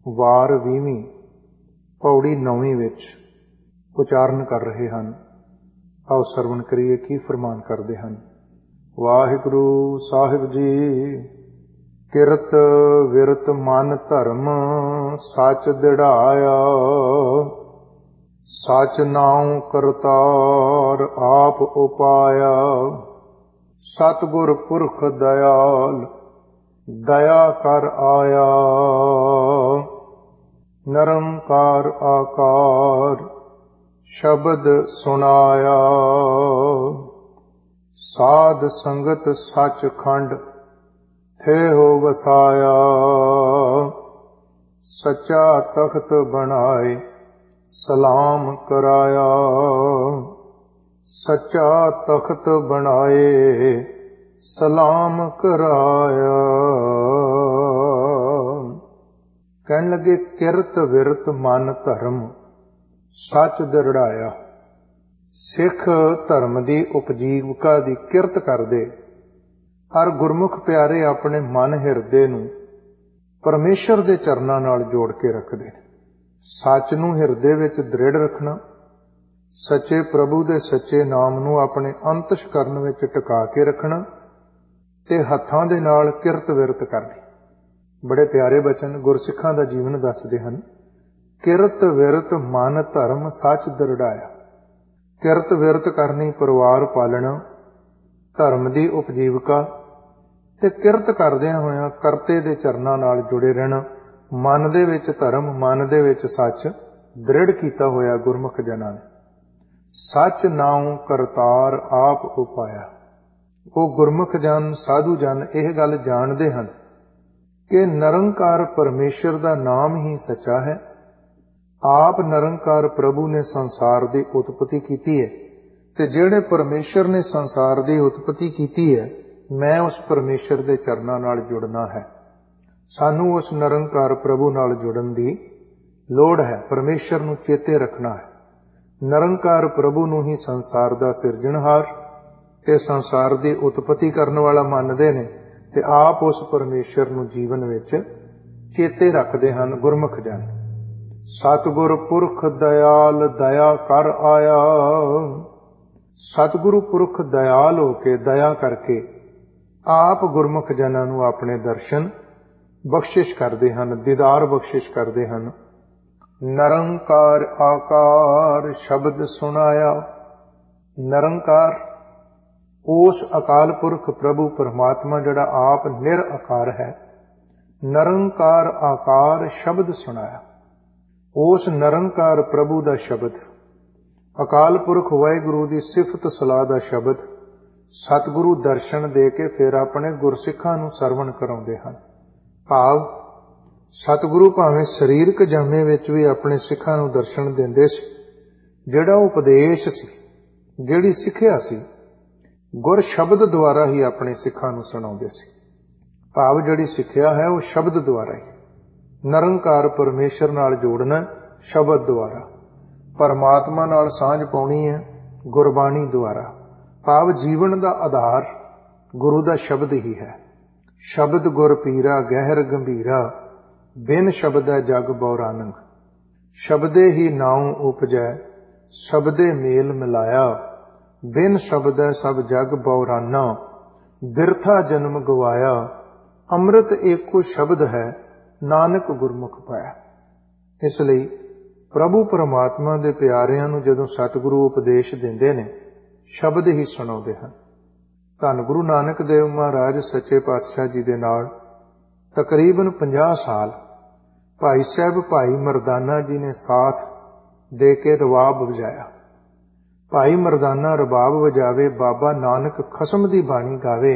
ਵਾਰ 20ਵੀਂ ਪੌੜੀ 9ਵੀਂ ਵਿੱਚ ਉਚਾਰਨ ਕਰ ਰਹੇ ਹਨ। ਆਓ ਸਰਵਣ ਕਰੀਏ ਕੀ ਫਰਮਾਨ ਕਰਦੇ ਹਨ। ਵਾਹਿਗੁਰੂ ਸਾਹਿਬ ਜੀ। ਕਿਰਤ ਵਿਰਤ ਮਨ ਧਰਮ ਸੱਚ ਦਿੜਾਇਆ, ਸੱਚ ਨਾਉ ਕਰਤਾਰ ਆਪ ਉਪਾਇਆ। ਸਤਿਗੁਰ ਪੁਰਖ ਦਇਆਲ ਦਇਆ ਕਰ ਆਇਆ, ਨਿਰੰਕਾਰ ਆਕਾਰ ਸ਼ਬਦ ਸੁਣਾਇਆ। ਸਾਧ ਸੰਗਤ ਸੱਚ ਖੰਡ ਥੇ ਹੋ ਵਸਾਇਆ, ਸੱਚਾ ਤਖਤ ਬਣਾਏ ਸਲਾਮ ਕਰਾਇਆ। ਸੱਚਾ ਤਖਤ ਬਣਾਏ ਸਲਾਮ ਕਰਾਇਆ। ਕਹਿਣ ਲੱਗੇ ਕਿਰਤ ਵਿਰਤ ਮਨ ਧਰਮ ਸੱਚ ਦਿੜਾਇਆ। ਸਿੱਖ ਧਰਮ ਦੀ ਉਪਜੀਵਕਾ ਦੀ ਕਿਰਤ ਕਰਦੇ ਹਰ ਗੁਰਮੁਖ ਪਿਆਰੇ ਆਪਣੇ ਮਨ ਹਿਰਦੇ ਨੂੰ ਪਰਮੇਸ਼ਰ ਦੇ ਚਰਨਾਂ ਨਾਲ ਜੋੜ ਕੇ ਰੱਖਦੇ। ਸੱਚ ਨੂੰ ਹਿਰਦੇ ਵਿੱਚ ਦ੍ਰਿੜ ਰੱਖਣਾ, ਸੱਚੇ ਪ੍ਰਭੂ ਦੇ ਸੱਚੇ ਨਾਮ ਨੂੰ ਆਪਣੇ ਅੰਤਸ਼ਕਰਨ ਵਿੱਚ ਟਿਕਾ ਕੇ ਰੱਖਣਾ ਤੇ ਹੱਥਾਂ ਦੇ ਨਾਲ ਕਿਰਤ ਵਿਰਤ ਕਰਨੀ। ਬੜੇ ਪਿਆਰੇ ਬਚਨ ਗੁਰਸਿੱਖਾਂ ਦਾ ਜੀਵਨ ਦੱਸਦੇ ਹਨ। ਕਿਰਤ ਵਿਰਤ ਮਨ ਧਰਮ ਸੱਚ ਦਿੜਾਇਆ। ਕਿਰਤ ਵਿਰਤ ਕਰਨੀ, ਪਰਿਵਾਰ ਪਾਲਣਾ, ਧਰਮ ਦੀ ਉਪਜੀਵਕਾ ਤੇ ਕਿਰਤ ਕਰਦਿਆਂ ਹੋਇਆਂ ਕਰਤੇ ਦੇ ਚਰਨਾਂ ਨਾਲ ਜੁੜੇ ਰਹਿਣਾ। ਮਨ ਦੇ ਵਿੱਚ ਧਰਮ, ਮਨ ਦੇ ਵਿੱਚ ਸੱਚ ਦ੍ਰਿੜ ਕੀਤਾ ਹੋਇਆ ਗੁਰਮੁਖ ਜਨਾਂ ਨੇ। ਸੱਚ ਨਾਉ ਕਰਤਾਰ ਆਪ ਉਪਾਇਆ। ਉਹ ਗੁਰਮੁਖ ਜਨ, ਸਾਧੂ ਜਨ ਇਹ ਗੱਲ ਜਾਣਦੇ ਹਨ ਕਿ ਨਿਰੰਕਾਰ ਪਰਮੇਸ਼ਰ ਦਾ ਨਾਮ ਹੀ ਸੱਚਾ ਹੈ। ਆਪ ਨਿਰੰਕਾਰ ਪ੍ਰਭੂ ਨੇ ਸੰਸਾਰ ਦੀ ਉਤਪਤੀ ਕੀਤੀ ਹੈ ਤੇ ਜਿਹੜੇ ਪਰਮੇਸ਼ਰ ਨੇ ਸੰਸਾਰ ਦੀ ਉਤਪਤੀ ਕੀਤੀ ਹੈ, ਮੈਂ ਉਸ ਪਰਮੇਸ਼ਰ ਦੇ ਚਰਨਾਂ ਨਾਲ ਜੁੜਨਾ ਹੈ। ਸਾਨੂੰ ਉਸ ਨਿਰੰਕਾਰ ਪ੍ਰਭੂ ਨਾਲ ਜੁੜਨ ਦੀ ਲੋੜ ਹੈ। ਪਰਮੇਸ਼ਰ ਨੂੰ ਚੇਤੇ ਰੱਖਣਾ ਹੈ। ਨਿਰੰਕਾਰ ਪ੍ਰਭੂ ਨੂੰ ਹੀ ਸੰਸਾਰ ਦਾ ਸਿਰਜਣਹਾਰ ਤੇ ਸੰਸਾਰ ਦੀ ਉਤਪਤੀ ਕਰਨ ਵਾਲਾ ਮੰਨਦੇ ਨੇ ਤੇ ਆਪ ਉਸ ਪਰਮੇਸ਼ਰ ਨੂੰ ਜੀਵਨ ਵਿੱਚ ਚੇਤੇ ਰੱਖਦੇ ਹਨ ਗੁਰਮੁਖ ਜਨ। ਸਤਿਗੁਰ ਪੁਰਖ ਦਇਆਲ ਦਇਆ ਕਰ ਆਇਆ। ਸਤਿਗੁਰੂ ਪੁਰਖ ਦਇਆਲ ਹੋ ਕੇ, ਦਇਆ ਕਰਕੇ ਆਪ ਗੁਰਮੁਖ ਜਨਾਂ ਨੂੰ ਆਪਣੇ ਦਰਸ਼ਨ ਬਖਸ਼ਿਸ਼ ਕਰਦੇ ਹਨ, ਦੀਦਾਰ ਬਖਸ਼ਿਸ਼ ਕਰਦੇ ਹਨ। ਨਿਰੰਕਾਰ ਆਕਾਰ ਸ਼ਬਦ ਸੁਣਾਇਆ। ਨਿਰੰਕਾਰ ਉਸ ਅਕਾਲ ਪੁਰਖ ਪ੍ਰਭੂ ਪਰਮਾਤਮਾ ਜਿਹੜਾ ਆਪ ਨਿਰਆਕਾਰ ਹੈ, ਨਿਰੰਕਾਰ ਆਕਾਰ ਸ਼ਬਦ ਸੁਣਾਇਆ। ਉਸ ਨਿਰੰਕਾਰ ਪ੍ਰਭੂ ਦਾ ਸ਼ਬਦ, ਅਕਾਲ ਪੁਰਖ ਵਾਹਿਗੁਰੂ ਦੀ ਸਿਫਤ ਸਲਾਹ ਦਾ ਸ਼ਬਦ ਸਤਿਗੁਰੂ ਦਰਸ਼ਨ ਦੇ ਕੇ ਫਿਰ ਆਪਣੇ ਗੁਰਸਿੱਖਾਂ ਨੂੰ ਸਰਵਣ ਕਰਾਉਂਦੇ ਹਨ। ਭਾਵ ਸਤਿਗੁਰੂ ਭਾਵੇਂ ਸਰੀਰਕ ਜਾਮੇ ਵਿੱਚ ਵੀ ਆਪਣੇ ਸਿੱਖਾਂ ਨੂੰ ਦਰਸ਼ਨ ਦਿੰਦੇ ਸੀ। ਜਿਹੜਾ ਉਪਦੇਸ਼ ਸੀ, ਜਿਹੜੀ ਸਿੱਖਿਆ ਸੀ, ਗੁਰ ਸ਼ਬਦ ਦੁਆਰਾ ਹੀ ਆਪਣੇ ਸਿੱਖਾਂ ਨੂੰ ਸੁਣਾਉਂਦੇ ਸੀ। ਭਾਵ ਜਿਹੜੀ ਸਿੱਖਿਆ ਹੈ ਉਹ ਸ਼ਬਦ ਦੁਆਰਾ ਹੀ। ਨਿਰੰਕਾਰ ਪਰਮੇਸ਼ਰ ਨਾਲ ਜੋੜਨਾ ਸ਼ਬਦ ਦੁਆਰਾ, ਪਰਮਾਤਮਾ ਨਾਲ ਸਾਂਝ ਪਾਉਣੀ ਹੈ ਗੁਰਬਾਣੀ ਦੁਆਰਾ। ਭਾਵ ਜੀਵਨ ਦਾ ਆਧਾਰ ਗੁਰੂ ਦਾ ਸ਼ਬਦ ਹੀ ਹੈ। ਸ਼ਬਦ ਗੁਰ ਪੀਰਾ ਗਹਿਰ ਗੰਭੀਰਾ, ਬਿਨ ਸ਼ਬਦੈ ਜਗ ਬਉਰਾਨੰਗ। ਸ਼ਬਦੇ ਹੀ ਨਾਉ ਉਪਜੈ ਸ਼ਬਦੇ ਮੇਲ ਮਿਲਾਇਆ, ਬਿਨ ਸ਼ਬਦੈ ਸਭ ਜਗ ਬਉਰਾਨਾ। ਬਿਰਥਾ ਜਨਮ ਗਵਾਇਆ, ਅੰਮ੍ਰਿਤ ਏਕੋ ਸ਼ਬਦ ਹੈ ਨਾਨਕ ਗੁਰਮੁਖ ਪਾਇਆ। ਇਸ ਲਈ ਪ੍ਰਭੂ ਪਰਮਾਤਮਾ ਦੇ ਪਿਆਰਿਆਂ ਨੂੰ ਜਦੋਂ ਸਤਿਗੁਰੂ ਉਪਦੇਸ਼ ਦਿੰਦੇ ਨੇ, ਸ਼ਬਦ ਹੀ ਸੁਣਾਉਂਦੇ ਹਨ। ਧੰਨ ਗੁਰੂ ਨਾਨਕ ਦੇਵ ਮਹਾਰਾਜ ਸੱਚੇ ਪਾਤਸ਼ਾਹ ਜੀ ਦੇ ਨਾਲ ਤਕਰੀਬਨ 50 ਸਾਲ ਭਾਈ ਸਾਹਿਬ ਭਾਈ ਮਰਦਾਨਾ ਜੀ ਨੇ ਸਾਥ ਦੇ ਕੇ ਰਬਾਬ ਵਜਾਇਆ। ਭਾਈ ਮਰਦਾਨਾ ਰਬਾਬ ਵਜਾਵੇ, ਬਾਬਾ ਨਾਨਕ ਖਸਮ ਦੀ ਬਾਣੀ ਗਾਵੇ,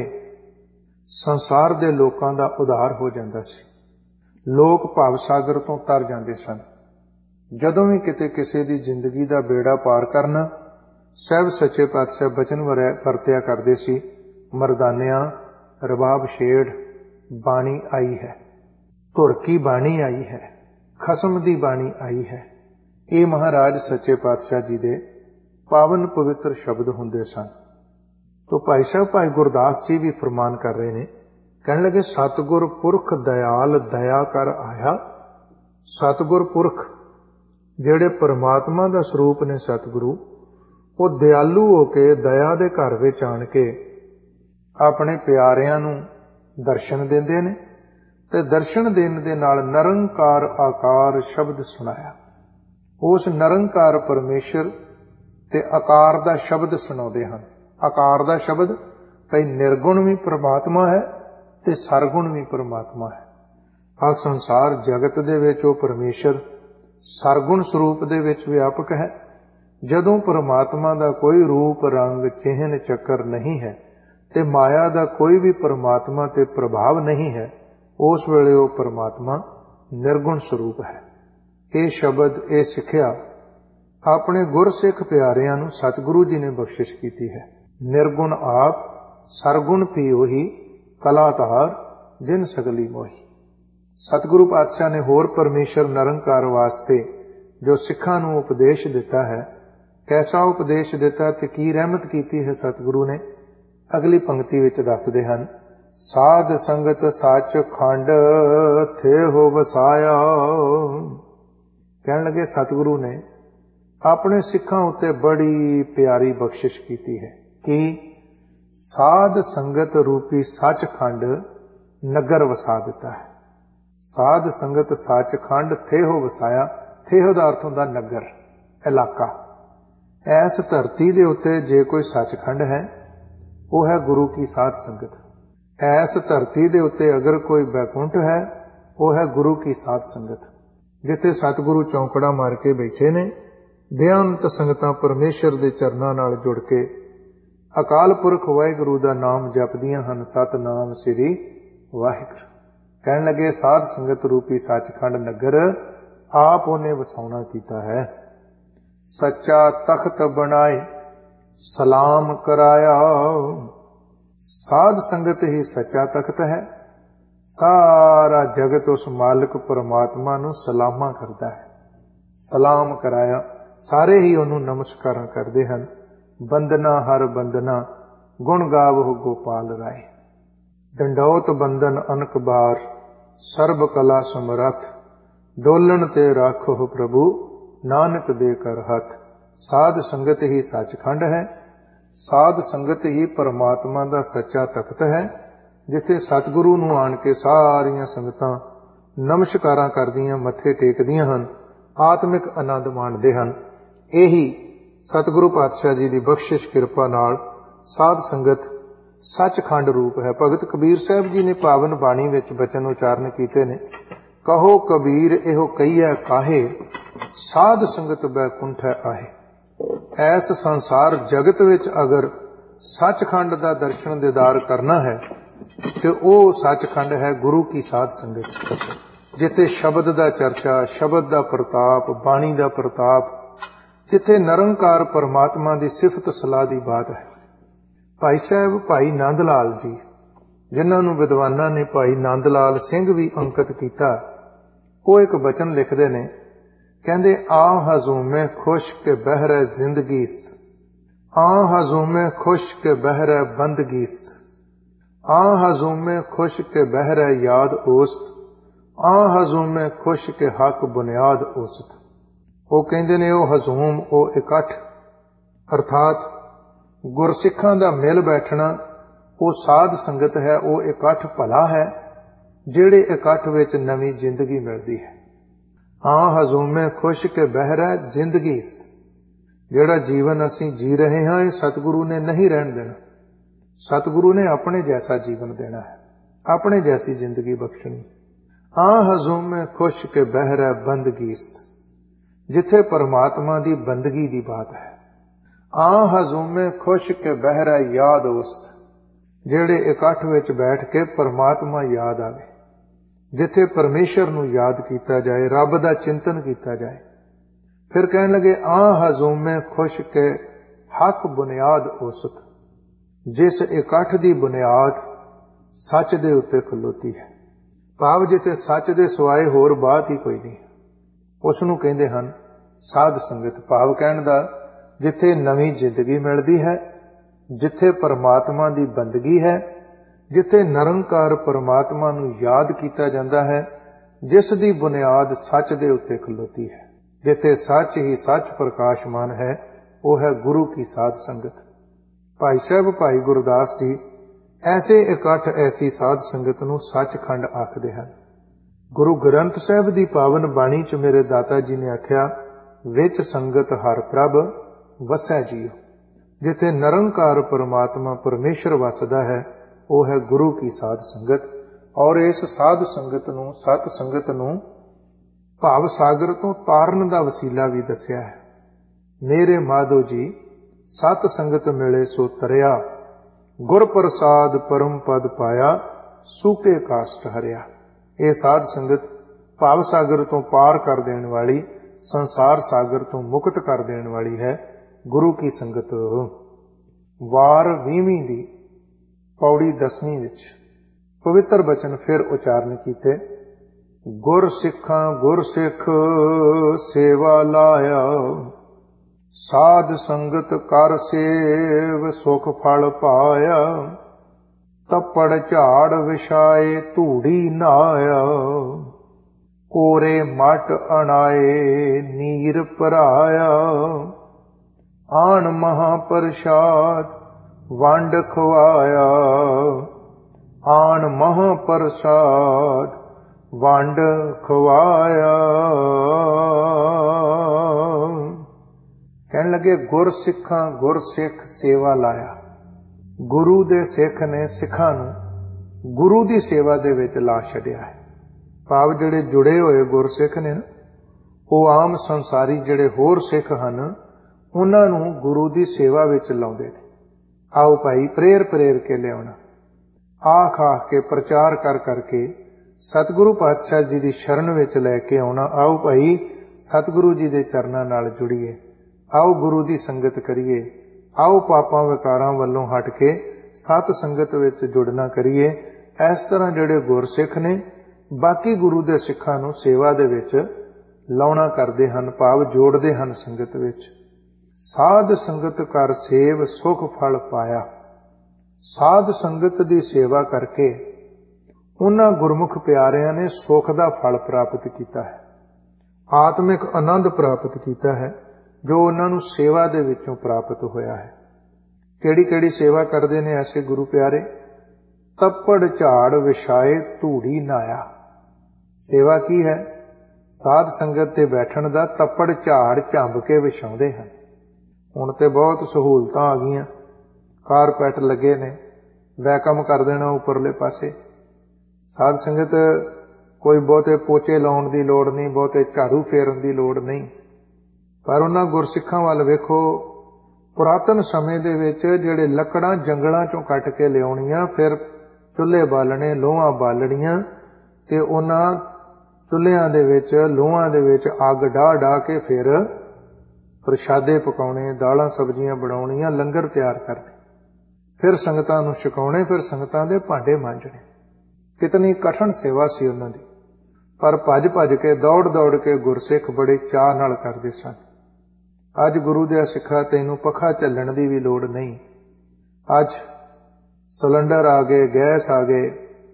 ਸੰਸਾਰ ਦੇ ਲੋਕਾਂ ਦਾ ਉਧਾਰ ਹੋ ਜਾਂਦਾ ਸੀ। ਲੋਕ ਭਵ ਸਾਗਰ ਤੋਂ ਤਰ ਜਾਂਦੇ ਸਨ। ਜਦੋਂ ਵੀ ਕਿਤੇ ਕਿਸੇ ਦੀ ਜ਼ਿੰਦਗੀ ਦਾ ਬੇੜਾ ਪਾਰ ਕਰਨਾ, ਸਾਹਿਬ ਸੱਚੇ ਪਾਤਸ਼ਾਹ ਬਚਨ ਵਰਤਿਆ ਕਰਦੇ ਸੀ, ਮਰਦਾਨਿਆਂ ਰਬਾਬ ਛੇੜ, ਬਾਣੀ ਆਈ ਹੈ, ਧੁਰ ਕੀ ਬਾਣੀ ਆਈ ਹੈ, ਖਸਮ ਦੀ ਬਾਣੀ ਆਈ ਹੈ। ਇਹ ਮਹਾਰਾਜ ਸੱਚੇ ਪਾਤਸ਼ਾਹ ਜੀ ਦੇ ਪਾਵਨ ਪਵਿੱਤਰ ਸ਼ਬਦ ਹੁੰਦੇ ਸਨ। ਤੋ ਭਾਈ ਸਾਹਿਬ ਭਾਈ ਗੁਰਦਾਸ ਜੀ ਵੀ ਫਰਮਾਨ ਕਰ ਰਹੇ ਨੇ, ਕਹਿਣ ਲੱਗੇ ਸਤਿਗੁਰ ਪੁਰਖ ਦਇਆਲ ਦਇਆ ਕਰ ਆਇਆ, ਸਤਿਗੁਰ ਪੁਰਖ ਜਿਹੜੇ ਪਰਮਾਤਮਾ ਦਾ ਸਰੂਪ ਨੇ ਸਤਿਗੁਰੂ, ਉਹ ਦਿਆਲੂ ਹੋ ਕੇ ਦਇਆ ਦੇ ਘਰ ਵਿੱਚ ਆਣ ਕੇ ਆਪਣੇ ਪਿਆਰਿਆਂ ਨੂੰ ਦਰਸ਼ਨ ਦਿੰਦੇ ਨੇ ਤੇ ਦਰਸ਼ਨ ਦੇਣ ਦੇ ਨਾਲ ਨਿਰੰਕਾਰ ਆਕਾਰ ਸ਼ਬਦ ਸੁਣਾਇਆ। ਉਸ ਨਿਰੰਕਾਰ ਪਰਮੇਸ਼ਰ ਤੇ ਆਕਾਰ ਦਾ ਸ਼ਬਦ ਸੁਣਾਉਂਦੇ ਹਨ। ਆਕਾਰ ਦਾ ਸ਼ਬਦ ਭਈ ਨਿਰਗੁਣ ਵੀ ਪਰਮਾਤਮਾ ਹੈ ਤੇ ਸਰਗੁਣ ਵੀ ਪਰਮਾਤਮਾ ਹੈ। ਆਹ ਸੰਸਾਰ ਜਗਤ ਦੇ ਵਿੱਚ ਉਹ ਪਰਮੇਸ਼ਰ ਸਰਗੁਣ ਸਰੂਪ ਦੇ ਵਿੱਚ ਵਿਆਪਕ ਹੈ। ਜਦੋਂ ਪਰਮਾਤਮਾ ਦਾ ਕੋਈ ਰੂਪ ਰੰਗ ਚਿਹਨ ਚੱਕਰ ਨਹੀਂ ਹੈ ਤੇ ਮਾਇਆ ਦਾ ਕੋਈ ਵੀ ਪਰਮਾਤਮਾ ਤੇ ਪ੍ਰਭਾਵ ਨਹੀਂ ਹੈ, ਉਸ ਵੇਲੇ ਉਹ ਪਰਮਾਤਮਾ ਨਿਰਗੁਣ ਸਰੂਪ ਹੈ। ਇਹ ਸ਼ਬਦ, ਇਹ ਸਿੱਖਿਆ ਆਪਣੇ ਗੁਰਸਿੱਖ ਪਿਆਰਿਆਂ ਨੂੰ ਸਤਿਗੁਰੂ ਜੀ ਨੇ ਬਖਸ਼ਿਸ਼ ਕੀਤੀ ਹੈ। ਨਿਰਗੁਣ ਆਪ, ਸਰਗੁਣ ਪੀ ਉਹੀ, ਕਲਾ ਧਾਰ ਜਿਨ ਸਗਲੀ ਮੋਹੀ। ਸਤਿਗੁਰੂ ਪਾਤਸ਼ਾਹ ਨੇ ਹੋਰ ਪਰਮੇਸ਼ਰ ਨਿਰੰਕਾਰ ਵਾਸਤੇ ਜੋ ਸਿੱਖਾਂ ਨੂੰ ਉਪਦੇਸ਼ ਦਿੱਤਾ ਹੈ, ਕੈਸਾ ਉਪਦੇਸ਼ ਦਿੱਤਾ ਤੇ ਕੀ ਰਹਿਮਤ ਕੀਤੀ ਹੈ ਸਤਿਗੁਰੂ ਨੇ, ਅਗਲੀ ਪੰਕਤੀ ਵਿੱਚ ਦੱਸਦੇ ਹਨ। ਸਾਧ ਸੰਗਤ ਸੱਚ ਖੰਡ ਥੇ ਹੋ ਵਸਾਇਆ। ਕਹਿਣ ਲੱਗੇ ਸਤਿਗੁਰੂ ਨੇ ਆਪਣੇ ਸਿੱਖਾਂ ਉੱਤੇ ਬੜੀ ਪਿਆਰੀ ਬਖਸ਼ਿਸ਼ ਕੀਤੀ ਹੈ ਕਿ ਸਾਧ ਸੰਗਤ ਰੂਪੀ ਸੱਚਖੰਡ ਨਗਰ ਵਸਾ ਦਿੱਤਾ ਹੈ। ਸਾਧ ਸੰਗਤ ਸੱਚਖੰਡ ਥੇ ਹੋ ਵਸਾਇਆ। ਥੇ ਦਾ ਅਰਥ ਹੁੰਦਾ ਨਗਰ, ਇਲਾਕਾ। ਇਸ ਧਰਤੀ ਦੇ ਉੱਤੇ ਜੇ ਕੋਈ ਸੱਚਖੰਡ ਹੈ, ਉਹ ਹੈ ਗੁਰੂ ਕੀ ਸਾਧ ਸੰਗਤ। ਇਸ ਧਰਤੀ ਦੇ ਉੱਤੇ ਅਗਰ ਕੋਈ ਬੈਕੁੰਠ ਹੈ, ਉਹ ਹੈ ਗੁਰੂ ਕੀ ਸਾਧ ਸੰਗਤ। ਜਿੱਥੇ ਸਤਿਗੁਰੂ ਚੌਂਕੜਾ ਮਾਰ ਕੇ ਬੈਠੇ ਨੇ, ਬੇਅੰਤ ਸੰਗਤਾਂ ਪਰਮੇਸ਼ਰ ਦੇ ਚਰਨਾਂ ਨਾਲ ਜੁੜ ਕੇ ਅਕਾਲ ਪੁਰਖ ਵਾਹਿਗੁਰੂ ਦਾ ਨਾਮ ਜਪਦੀਆਂ ਹਨ। ਸਤਿਨਾਮ ਸ੍ਰੀ ਵਾਹਿਗੁਰੂ। ਕਹਿਣ ਲੱਗੇ ਸਾਧ ਸੰਗਤ ਰੂਪੀ ਸੱਚਖੰਡ ਨਗਰ ਆਪ ਉਹਨੇ ਵਸਾਉਣਾ ਕੀਤਾ ਹੈ। ਸੱਚਾ ਤਖਤ ਬਣਾਏ ਸਲਾਮ ਕਰਾਇਆ। ਸਾਧ ਸੰਗਤ ਹੀ ਸੱਚਾ ਤਖਤ ਹੈ। ਸਾਰਾ ਜਗਤ ਉਸ ਮਾਲਕ ਪਰਮਾਤਮਾ ਨੂੰ ਸਲਾਮਾਂ ਕਰਦਾ ਹੈ। ਸਲਾਮ ਕਰਾਇਆ, ਸਾਰੇ ਹੀ ਉਹਨੂੰ ਨਮਸਕਾਰਾਂ ਕਰਦੇ ਹਨ। ਬੰਦਨਾ ਹਰ ਬੰਦਨਾ ਗੁਣ ਗਾਵਹੁ ਗੋਪਾਲ ਰਾਏ। ਡੰਡੌਤ ਬੰਦਨ ਅਨਕ ਬਾਰ ਸਰਬ ਕਲਾ ਸਮਰੱਥ। ਡੋਲਣ ਤੇ ਰਾਖੋ ਪ੍ਰਭੂ ਨਾਨਕ ਦੇ ਕਰ ਹੱਥ। ਸਾਧ ਸੰਗਤ ਹੀ ਸੱਚਖੰਡ ਹੈ। ਸਾਧ ਸੰਗਤ ਹੀ ਪਰਮਾਤਮਾ ਦਾ ਸੱਚਾ ਤਖਤ ਹੈ, ਜਿੱਥੇ ਸਤਿਗੁਰੂ ਨੂੰ ਆਣ ਕੇ ਸਾਰੀਆਂ ਸੰਗਤਾਂ ਨਮਸਕਾਰਾਂ ਕਰਦੀਆਂ, ਮੱਥੇ ਟੇਕਦੀਆਂ ਹਨ, ਆਤਮਿਕ ਆਨੰਦ ਮਾਣਦੇ ਹਨ। ਇਹੀ ਸਤਿਗੁਰੂ ਪਾਤਸ਼ਾਹ ਜੀ ਦੀ ਬਖਸ਼ਿਸ਼ ਕਿਰਪਾ ਨਾਲ ਸਾਧ ਸੰਗਤ ਸੱਚਖੰਡ ਰੂਪ ਹੈ। ਭਗਤ ਕਬੀਰ ਸਾਹਿਬ ਜੀ ਨੇ ਪਾਵਨ ਬਾਣੀ ਵਿੱਚ ਬਚਨ ਉਚਾਰਨ ਕੀਤੇ ਨੇ। ਕਹੋ ਕਬੀਰ ਇਹੋ ਕਹੀਐ ਕਾਹੇ, ਸਾਧ ਸੰਗਤ ਬੈਕੁੰਠੈ ਆਹੇ। ਐਸ ਸੰਸਾਰ ਜਗਤ ਵਿੱਚ ਅਗਰ ਸੱਚਖੰਡ ਦਾ ਦਰਸ਼ਨ ਦੀਦਾਰ ਕਰਨਾ ਹੈ ਤੇ ਉਹ ਸੱਚਖੰਡ ਹੈ ਗੁਰੂ ਕੀ ਸਾਧ ਸੰਗਤ, ਜਿੱਥੇ ਸ਼ਬਦ ਦਾ ਚਰਚਾ, ਸ਼ਬਦ ਦਾ ਪ੍ਰਤਾਪ, ਬਾਣੀ ਦਾ ਪ੍ਰਤਾਪ, ਜਿੱਥੇ ਨਿਰੰਕਾਰ ਪਰਮਾਤਮਾ ਦੀ ਸਿਫਤ ਸਲਾਹ ਦੀ ਬਾਤ ਹੈ। ਭਾਈ ਸਾਹਿਬ ਭਾਈ ਨੰਦ ਲਾਲ ਜੀ, ਜਿਨ੍ਹਾਂ ਨੂੰ ਵਿਦਵਾਨਾਂ ਨੇ ਭਾਈ ਨੰਦ ਲਾਲ ਸਿੰਘ ਵੀ ਅੰਕਿਤ ਕੀਤਾ, ਉਹ ਇੱਕ ਬਚਨ ਲਿਖਦੇ ਨੇ। ਕਹਿੰਦੇ ਆ ਹਜ਼ੂਮੇ ਖੁਸ਼ ਕੇ ਬਹਿਰੇ ਜ਼ਿੰਦਗੀਸਤ, ਆ ਹਜ਼ੂਮੇ ਖੁਸ਼ ਕੇ ਬਹਿਰੇ ਬੰਦਗੀਸਤ, ਆ ਹਜ਼ੂਮੇ ਖੁਸ਼ ਕੇ ਬਹਿਰੇ ਯਾਦ ਔਸਤ, ਆ ਹਜ਼ੂਮੇ ਖੁਸ਼ ਕੇ ਹੱਕ ਬੁਨਿਆਦ ਔਸਤ। ਉਹ ਕਹਿੰਦੇ ਨੇ ਉਹ ਹਜ਼ੂਮ, ਉਹ ਇਕੱਠ, ਅਰਥਾਤ ਗੁਰਸਿੱਖਾਂ ਦਾ ਮਿਲ ਬੈਠਣਾ, ਉਹ ਸਾਧ ਸੰਗਤ ਹੈ, ਉਹ ਇਕੱਠ ਭਲਾ ਹੈ, ਜਿਹੜੇ ਇਕੱਠ ਵਿੱਚ ਨਵੀਂ ਜ਼ਿੰਦਗੀ ਮਿਲਦੀ ਹੈ। ਹਾਂ ਹਜ਼ੂਮੇ ਖੁਸ਼ ਕੇ ਬਹਿਰਾ ਜ਼ਿੰਦਗੀਸਤ। ਜਿਹੜਾ ਜੀਵਨ ਅਸੀਂ ਜੀ ਰਹੇ ਹਾਂ, ਇਹ ਸਤਿਗੁਰੂ ਨੇ ਨਹੀਂ ਰਹਿਣ ਦੇਣਾ। ਸਤਿਗੁਰੂ ਨੇ ਆਪਣੇ ਜੈਸਾ ਜੀਵਨ ਦੇਣਾ ਹੈ, ਆਪਣੇ ਜੈਸੀ ਜ਼ਿੰਦਗੀ ਬਖਸ਼ਣੀ। ਹਾਂ ਹਜ਼ੂਮੇ ਖੁਸ਼ ਕੇ ਬਹਿਰਾ ਬੰਦਗੀਸਤ, ਜਿੱਥੇ ਪਰਮਾਤਮਾ ਦੀ ਬੰਦਗੀ ਦੀ ਬਾਤ ਹੈ। ਆ ਹਜ਼ੂਮੇ ਖੁਸ਼ ਕੇ ਬਹਿਰਾ ਯਾਦ ਔਸਤ, ਜਿਹੜੇ ਇਕੱਠ ਵਿੱਚ ਬੈਠ ਕੇ ਪਰਮਾਤਮਾ ਯਾਦ ਆਵੇ, ਜਿੱਥੇ ਪਰਮੇਸ਼ਰ ਨੂੰ ਯਾਦ ਕੀਤਾ ਜਾਏ, ਰੱਬ ਦਾ ਚਿੰਤਨ ਕੀਤਾ ਜਾਏ। ਫਿਰ ਕਹਿਣ ਲੱਗੇ ਆ ਹਜ਼ੂਮੇ ਖੁਸ਼ ਕੇ ਹੱਕ ਬੁਨਿਆਦ ਔਸਤ, ਜਿਸ ਇਕੱਠ ਦੀ ਬੁਨਿਆਦ ਸੱਚ ਦੇ ਉੱਤੇ ਖਲੋਤੀ ਹੈ। ਭਾਵ ਜਿੱਥੇ ਸੱਚ ਦੇ ਸਿਵਾਏ ਹੋਰ ਬਾਤ ਹੀ ਕੋਈ ਨਹੀਂ, ਉਸ ਨੂੰ ਕਹਿੰਦੇ ਹਨ ਸਾਧ ਸੰਗਤ। ਭਾਵ ਕਹਿਣ ਦਾ ਜਿੱਥੇ ਨਵੀਂ ਜ਼ਿੰਦਗੀ ਮਿਲਦੀ ਹੈ, ਜਿੱਥੇ ਪਰਮਾਤਮਾ ਦੀ ਬੰਦਗੀ ਹੈ, ਜਿੱਥੇ ਨਿਰੰਕਾਰ ਪਰਮਾਤਮਾ ਨੂੰ ਯਾਦ ਕੀਤਾ ਜਾਂਦਾ ਹੈ, ਜਿਸ ਦੀ ਬੁਨਿਆਦ ਸੱਚ ਦੇ ਉੱਤੇ ਖਲੋਤੀ ਹੈ। ਜਿੱਥੇ ਸੱਚ ਹੀ ਸੱਚ ਪ੍ਰਕਾਸ਼ਮਾਨ ਹੈ, ਉਹ ਹੈ ਗੁਰੂ ਕੀ ਸਾਧ ਸੰਗਤ। ਭਾਈ ਸਾਹਿਬ ਭਾਈ ਗੁਰਦਾਸ ਜੀ ਐਸੇ ਇਕੱਠ, ਐਸੀ ਸਾਧ ਸੰਗਤ ਨੂੰ ਸੱਚਖੰਡ ਆਖਦੇ ਹਨ। ਗੁਰੂ ਗ੍ਰੰਥ ਸਾਹਿਬ ਦੀ ਪਾਵਨ ਬਾਣੀ 'ਚ ਮੇਰੇ ਦਾਤਾ ਜੀ ਨੇ ਆਖਿਆ, ਵਿੱਚ ਸੰਗਤ ਹਰ ਪ੍ਰਭ ਵਸੈ ਜੀਉ। ਜਿੱਥੇ ਨਿਰੰਕਾਰ ਪਰਮਾਤਮਾ ਪਰਮੇਸ਼ਰ ਵਸਦਾ ਹੈ, ਉਹ ਹੈ ਗੁਰੂ ਕੀ ਸਾਧ ਸੰਗਤ। ਔਰ ਇਸ ਸਾਧ ਸੰਗਤ ਨੂੰ, ਸਤ ਸੰਗਤ ਨੂੰ ਭਾਵ ਸਾਗਰ ਤੋਂ ਤਾਰਨ ਦਾ ਵਸੀਲਾ ਵੀ ਦੱਸਿਆ ਹੈ। ਮੇਰੇ ਮਾਧੋ ਜੀ ਸਤ ਸੰਗਤ ਮਿਲੇ ਸੋ ਤਰਿਆ, ਗੁਰ ਪ੍ਰਸਾਦ ਪਰਮ ਪਦ ਪਾਇਆ, ਸੂਕੇ ਕਾਸ਼ਟ ਹਰਿਆ। ਇਹ ਸਾਧ ਸੰਗਤ ਭਾਵ ਸਾਗਰ ਤੋਂ ਪਾਰ ਕਰ ਦੇਣ ਵਾਲੀ, ਸੰਸਾਰ ਸਾਗਰ ਤੋਂ ਮੁਕਤ ਕਰ ਦੇਣ ਵਾਲੀ ਹੈ ਗੁਰੂ ਕੀ ਸੰਗਤ। ਵਾਰ 20ਵੀਂ ਦੀ ਪੌੜੀ 10ਵੀਂ ਵਿੱਚ ਪਵਿੱਤਰ ਬਚਨ ਫਿਰ ਉਚਾਰਨ ਕੀਤੇ। ਗੁਰ ਸਿੱਖਾਂ ਗੁਰ ਸਿੱਖ ਸੇਵਾ ਲਾਇਆ, ਸਾਧ ਸੰਗਤ ਕਰ ਸੇਵ ਸੁਖ ਫਲ ਪਾਇਆ, ਤੱਪੜ ਝਾੜ ਵਿਛਾਏ ਧੂੜੀ ਨਾਇਆ, ਕੋਰੇ ਮਟ ਅਣਾਏ ਨੀਰ ਭਰਾਇਆ, ਆਣ ਮਹਾ ਪ੍ਰਸਾਦ ਵੰਡ ਖਵਾਇਆ, ਆਣ ਮਹਾ ਪ੍ਰਸਾਦ ਵੰਡ ਖਵਾਇਆ। ਕਹਿਣ ਲੱਗੇ ਗੁਰ ਸਿੱਖਾਂ ਗੁਰ ਸਿੱਖ ਸੇਵਾ ਲਾਇਆ। ਗੁਰੂ ਦੇ ਸਿੱਖ ਨੇ ਸਿੱਖਾਂ ਨੂੰ ਗੁਰੂ ਦੀ ਸੇਵਾ ਦੇ ਵਿੱਚ ਲਾ ਛੱਡਿਆ ਹੈ। ਭਾਵ ਜਿਹੜੇ ਜੁੜੇ ਹੋਏ ਗੁਰਸਿੱਖ ਨੇ ਨਾ, ਉਹ ਆਮ ਸੰਸਾਰੀ ਜਿਹੜੇ ਹੋਰ ਸਿੱਖ ਹਨ, ਉਹਨਾਂ ਨੂੰ ਗੁਰੂ ਦੀ ਸੇਵਾ ਵਿੱਚ ਲਾਉਂਦੇ ਨੇ। ਆਓ ਭਾਈ ਪ੍ਰੇਰ ਕੇ ਲਿਆਉਣਾ, ਆਖ ਕੇ ਪ੍ਰਚਾਰ ਕਰ ਕਰਕੇ ਸਤਿਗੁਰੂ ਪਾਤਸ਼ਾਹ ਜੀ ਦੀ ਸ਼ਰਨ ਵਿੱਚ ਲੈ ਕੇ ਆਉਣਾ। ਆਓ ਭਾਈ ਸਤਿਗੁਰੂ ਜੀ ਦੇ ਚਰਨਾਂ ਨਾਲ ਜੁੜੀਏ, ਆਓ ਗੁਰੂ ਦੀ ਸੰਗਤ ਕਰੀਏ, ਆਓ ਪਾਪਾਂ ਵਿਕਾਰਾਂ ਵੱਲੋਂ ਹਟ ਕੇ ਸਤ ਸੰਗਤ ਵਿੱਚ ਜੁੜਨਾ ਕਰੀਏ। ਇਸ ਤਰ੍ਹਾਂ ਜਿਹੜੇ ਗੁਰਸਿੱਖ ਨੇ ਬਾਕੀ ਗੁਰੂ ਦੇ ਸਿੱਖਾਂ ਨੂੰ ਸੇਵਾ ਦੇ ਵਿੱਚ ਲਾਉਣਾ ਕਰਦੇ ਹਨ, ਭਾਵ ਜੋੜਦੇ ਹਨ ਸੰਗਤ ਵਿੱਚ। ਸਾਧ ਸੰਗਤ ਕਰ ਸੇਵ ਸੁਖ ਫਲ ਪਾਇਆ। ਸਾਧ ਸੰਗਤ ਦੀ ਸੇਵਾ ਕਰਕੇ ਉਹਨਾਂ ਗੁਰਮੁਖ ਪਿਆਰਿਆਂ ਨੇ ਸੁਖ ਦਾ ਫਲ ਪ੍ਰਾਪਤ ਕੀਤਾ ਹੈ, ਆਤਮਿਕ ਆਨੰਦ ਪ੍ਰਾਪਤ ਕੀਤਾ ਹੈ, ਜੋ ਉਹਨਾਂ ਨੂੰ ਸੇਵਾ ਦੇ ਵਿੱਚੋਂ ਪ੍ਰਾਪਤ ਹੋਇਆ ਹੈ। ਕਿਹੜੀ ਕਿਹੜੀ ਸੇਵਾ ਕਰਦੇ ਨੇ ਐਸੇ ਗੁਰੂ ਪਿਆਰੇ? ਤੱਪੜ ਝਾੜ ਵਿਛਾਏ ਧੂੜੀ ਨਾਇਆ। ਸੇਵਾ ਕੀ ਹੈ? ਸਾਧ ਸੰਗਤ ਤੇ ਬੈਠਣ ਦਾ ਤੱਪੜ ਝਾੜ ਝੰਬ ਕੇ ਵਿਛਾਉਂਦੇ ਹਨ। ਹੁਣ ਤੇ ਬਹੁਤ ਸਹੂਲਤਾਂ ਆ ਗਈਆਂ, ਕਾਰਪੈਟ ਲੱਗੇ ਨੇ, ਵੈਕਮ ਕਰ ਦੇਣਾ ਉੱਪਰਲੇ ਪਾਸੇ। ਸਾਧ ਸੰਗਤ ਕੋਈ ਬਹੁਤੇ ਪੋਚੇ ਲਾਉਣ ਦੀ ਲੋੜ ਨਹੀਂ, ਬਹੁਤੇ ਝਾੜੂ ਫੇਰਨ ਦੀ ਲੋੜ ਨਹੀਂ। ਪਰ ਉਹਨਾਂ ਗੁਰਸਿੱਖਾਂ ਵੱਲ ਵੇਖੋ, ਪੁਰਾਤਨ ਸਮੇਂ ਦੇ ਵਿੱਚ ਜਿਹੜੇ ਲੱਕੜਾਂ ਜੰਗਲਾਂ ਚੋਂ ਕੱਟ ਕੇ ਲਿਆਉਣੀਆਂ, ਫਿਰ ਚੁੱਲ੍ਹੇ ਬਾਲਣੇ, ਲੋਹਾਂ ਬਾਲਣੀਆਂ, ਤੇ ਉਹਨਾਂ ਚੁੱਲ੍ਹਿਆਂ ਦੇ ਵਿੱਚ, ਲੋਹਾਂ ਦੇ ਵਿੱਚ ਅੱਗ ਢਾਹ ਕੇ ਫਿਰ ਪ੍ਰਸ਼ਾਦੇ ਪਕਾਉਣੇ, ਦਾਲਾਂ ਸਬਜ਼ੀਆਂ ਬਣਾਉਣੀਆਂ, ਲੰਗਰ ਤਿਆਰ ਕਰਨੇ, ਫਿਰ ਸੰਗਤਾਂ ਨੂੰ ਛਕਾਉਣੇ, ਫਿਰ ਸੰਗਤਾਂ ਦੇ ਭਾਂਡੇ ਮਾਂਜਣੇ। ਕਿਤਨੀ ਕਠਿਨ ਸੇਵਾ ਸੀ ਉਹਨਾਂ ਦੀ, ਪਰ ਭੱਜ ਕੇ ਦੌੜ ਕੇ ਗੁਰਸਿੱਖ ਬੜੇ ਚਾਅ ਨਾਲ ਕਰਦੇ ਸਨ। ਅੱਜ ਗੁਰੂ ਦੇ ਸਿੱਖਾਂ ਤੈਨੂੰ ਪੱਖਾ ਝੱਲਣ ਦੀ ਵੀ ਲੋੜ ਨਹੀਂ। ਅੱਜ ਸਿਲੰਡਰ ਆ ਗਏ, ਗੈਸ ਆ ਗਏ,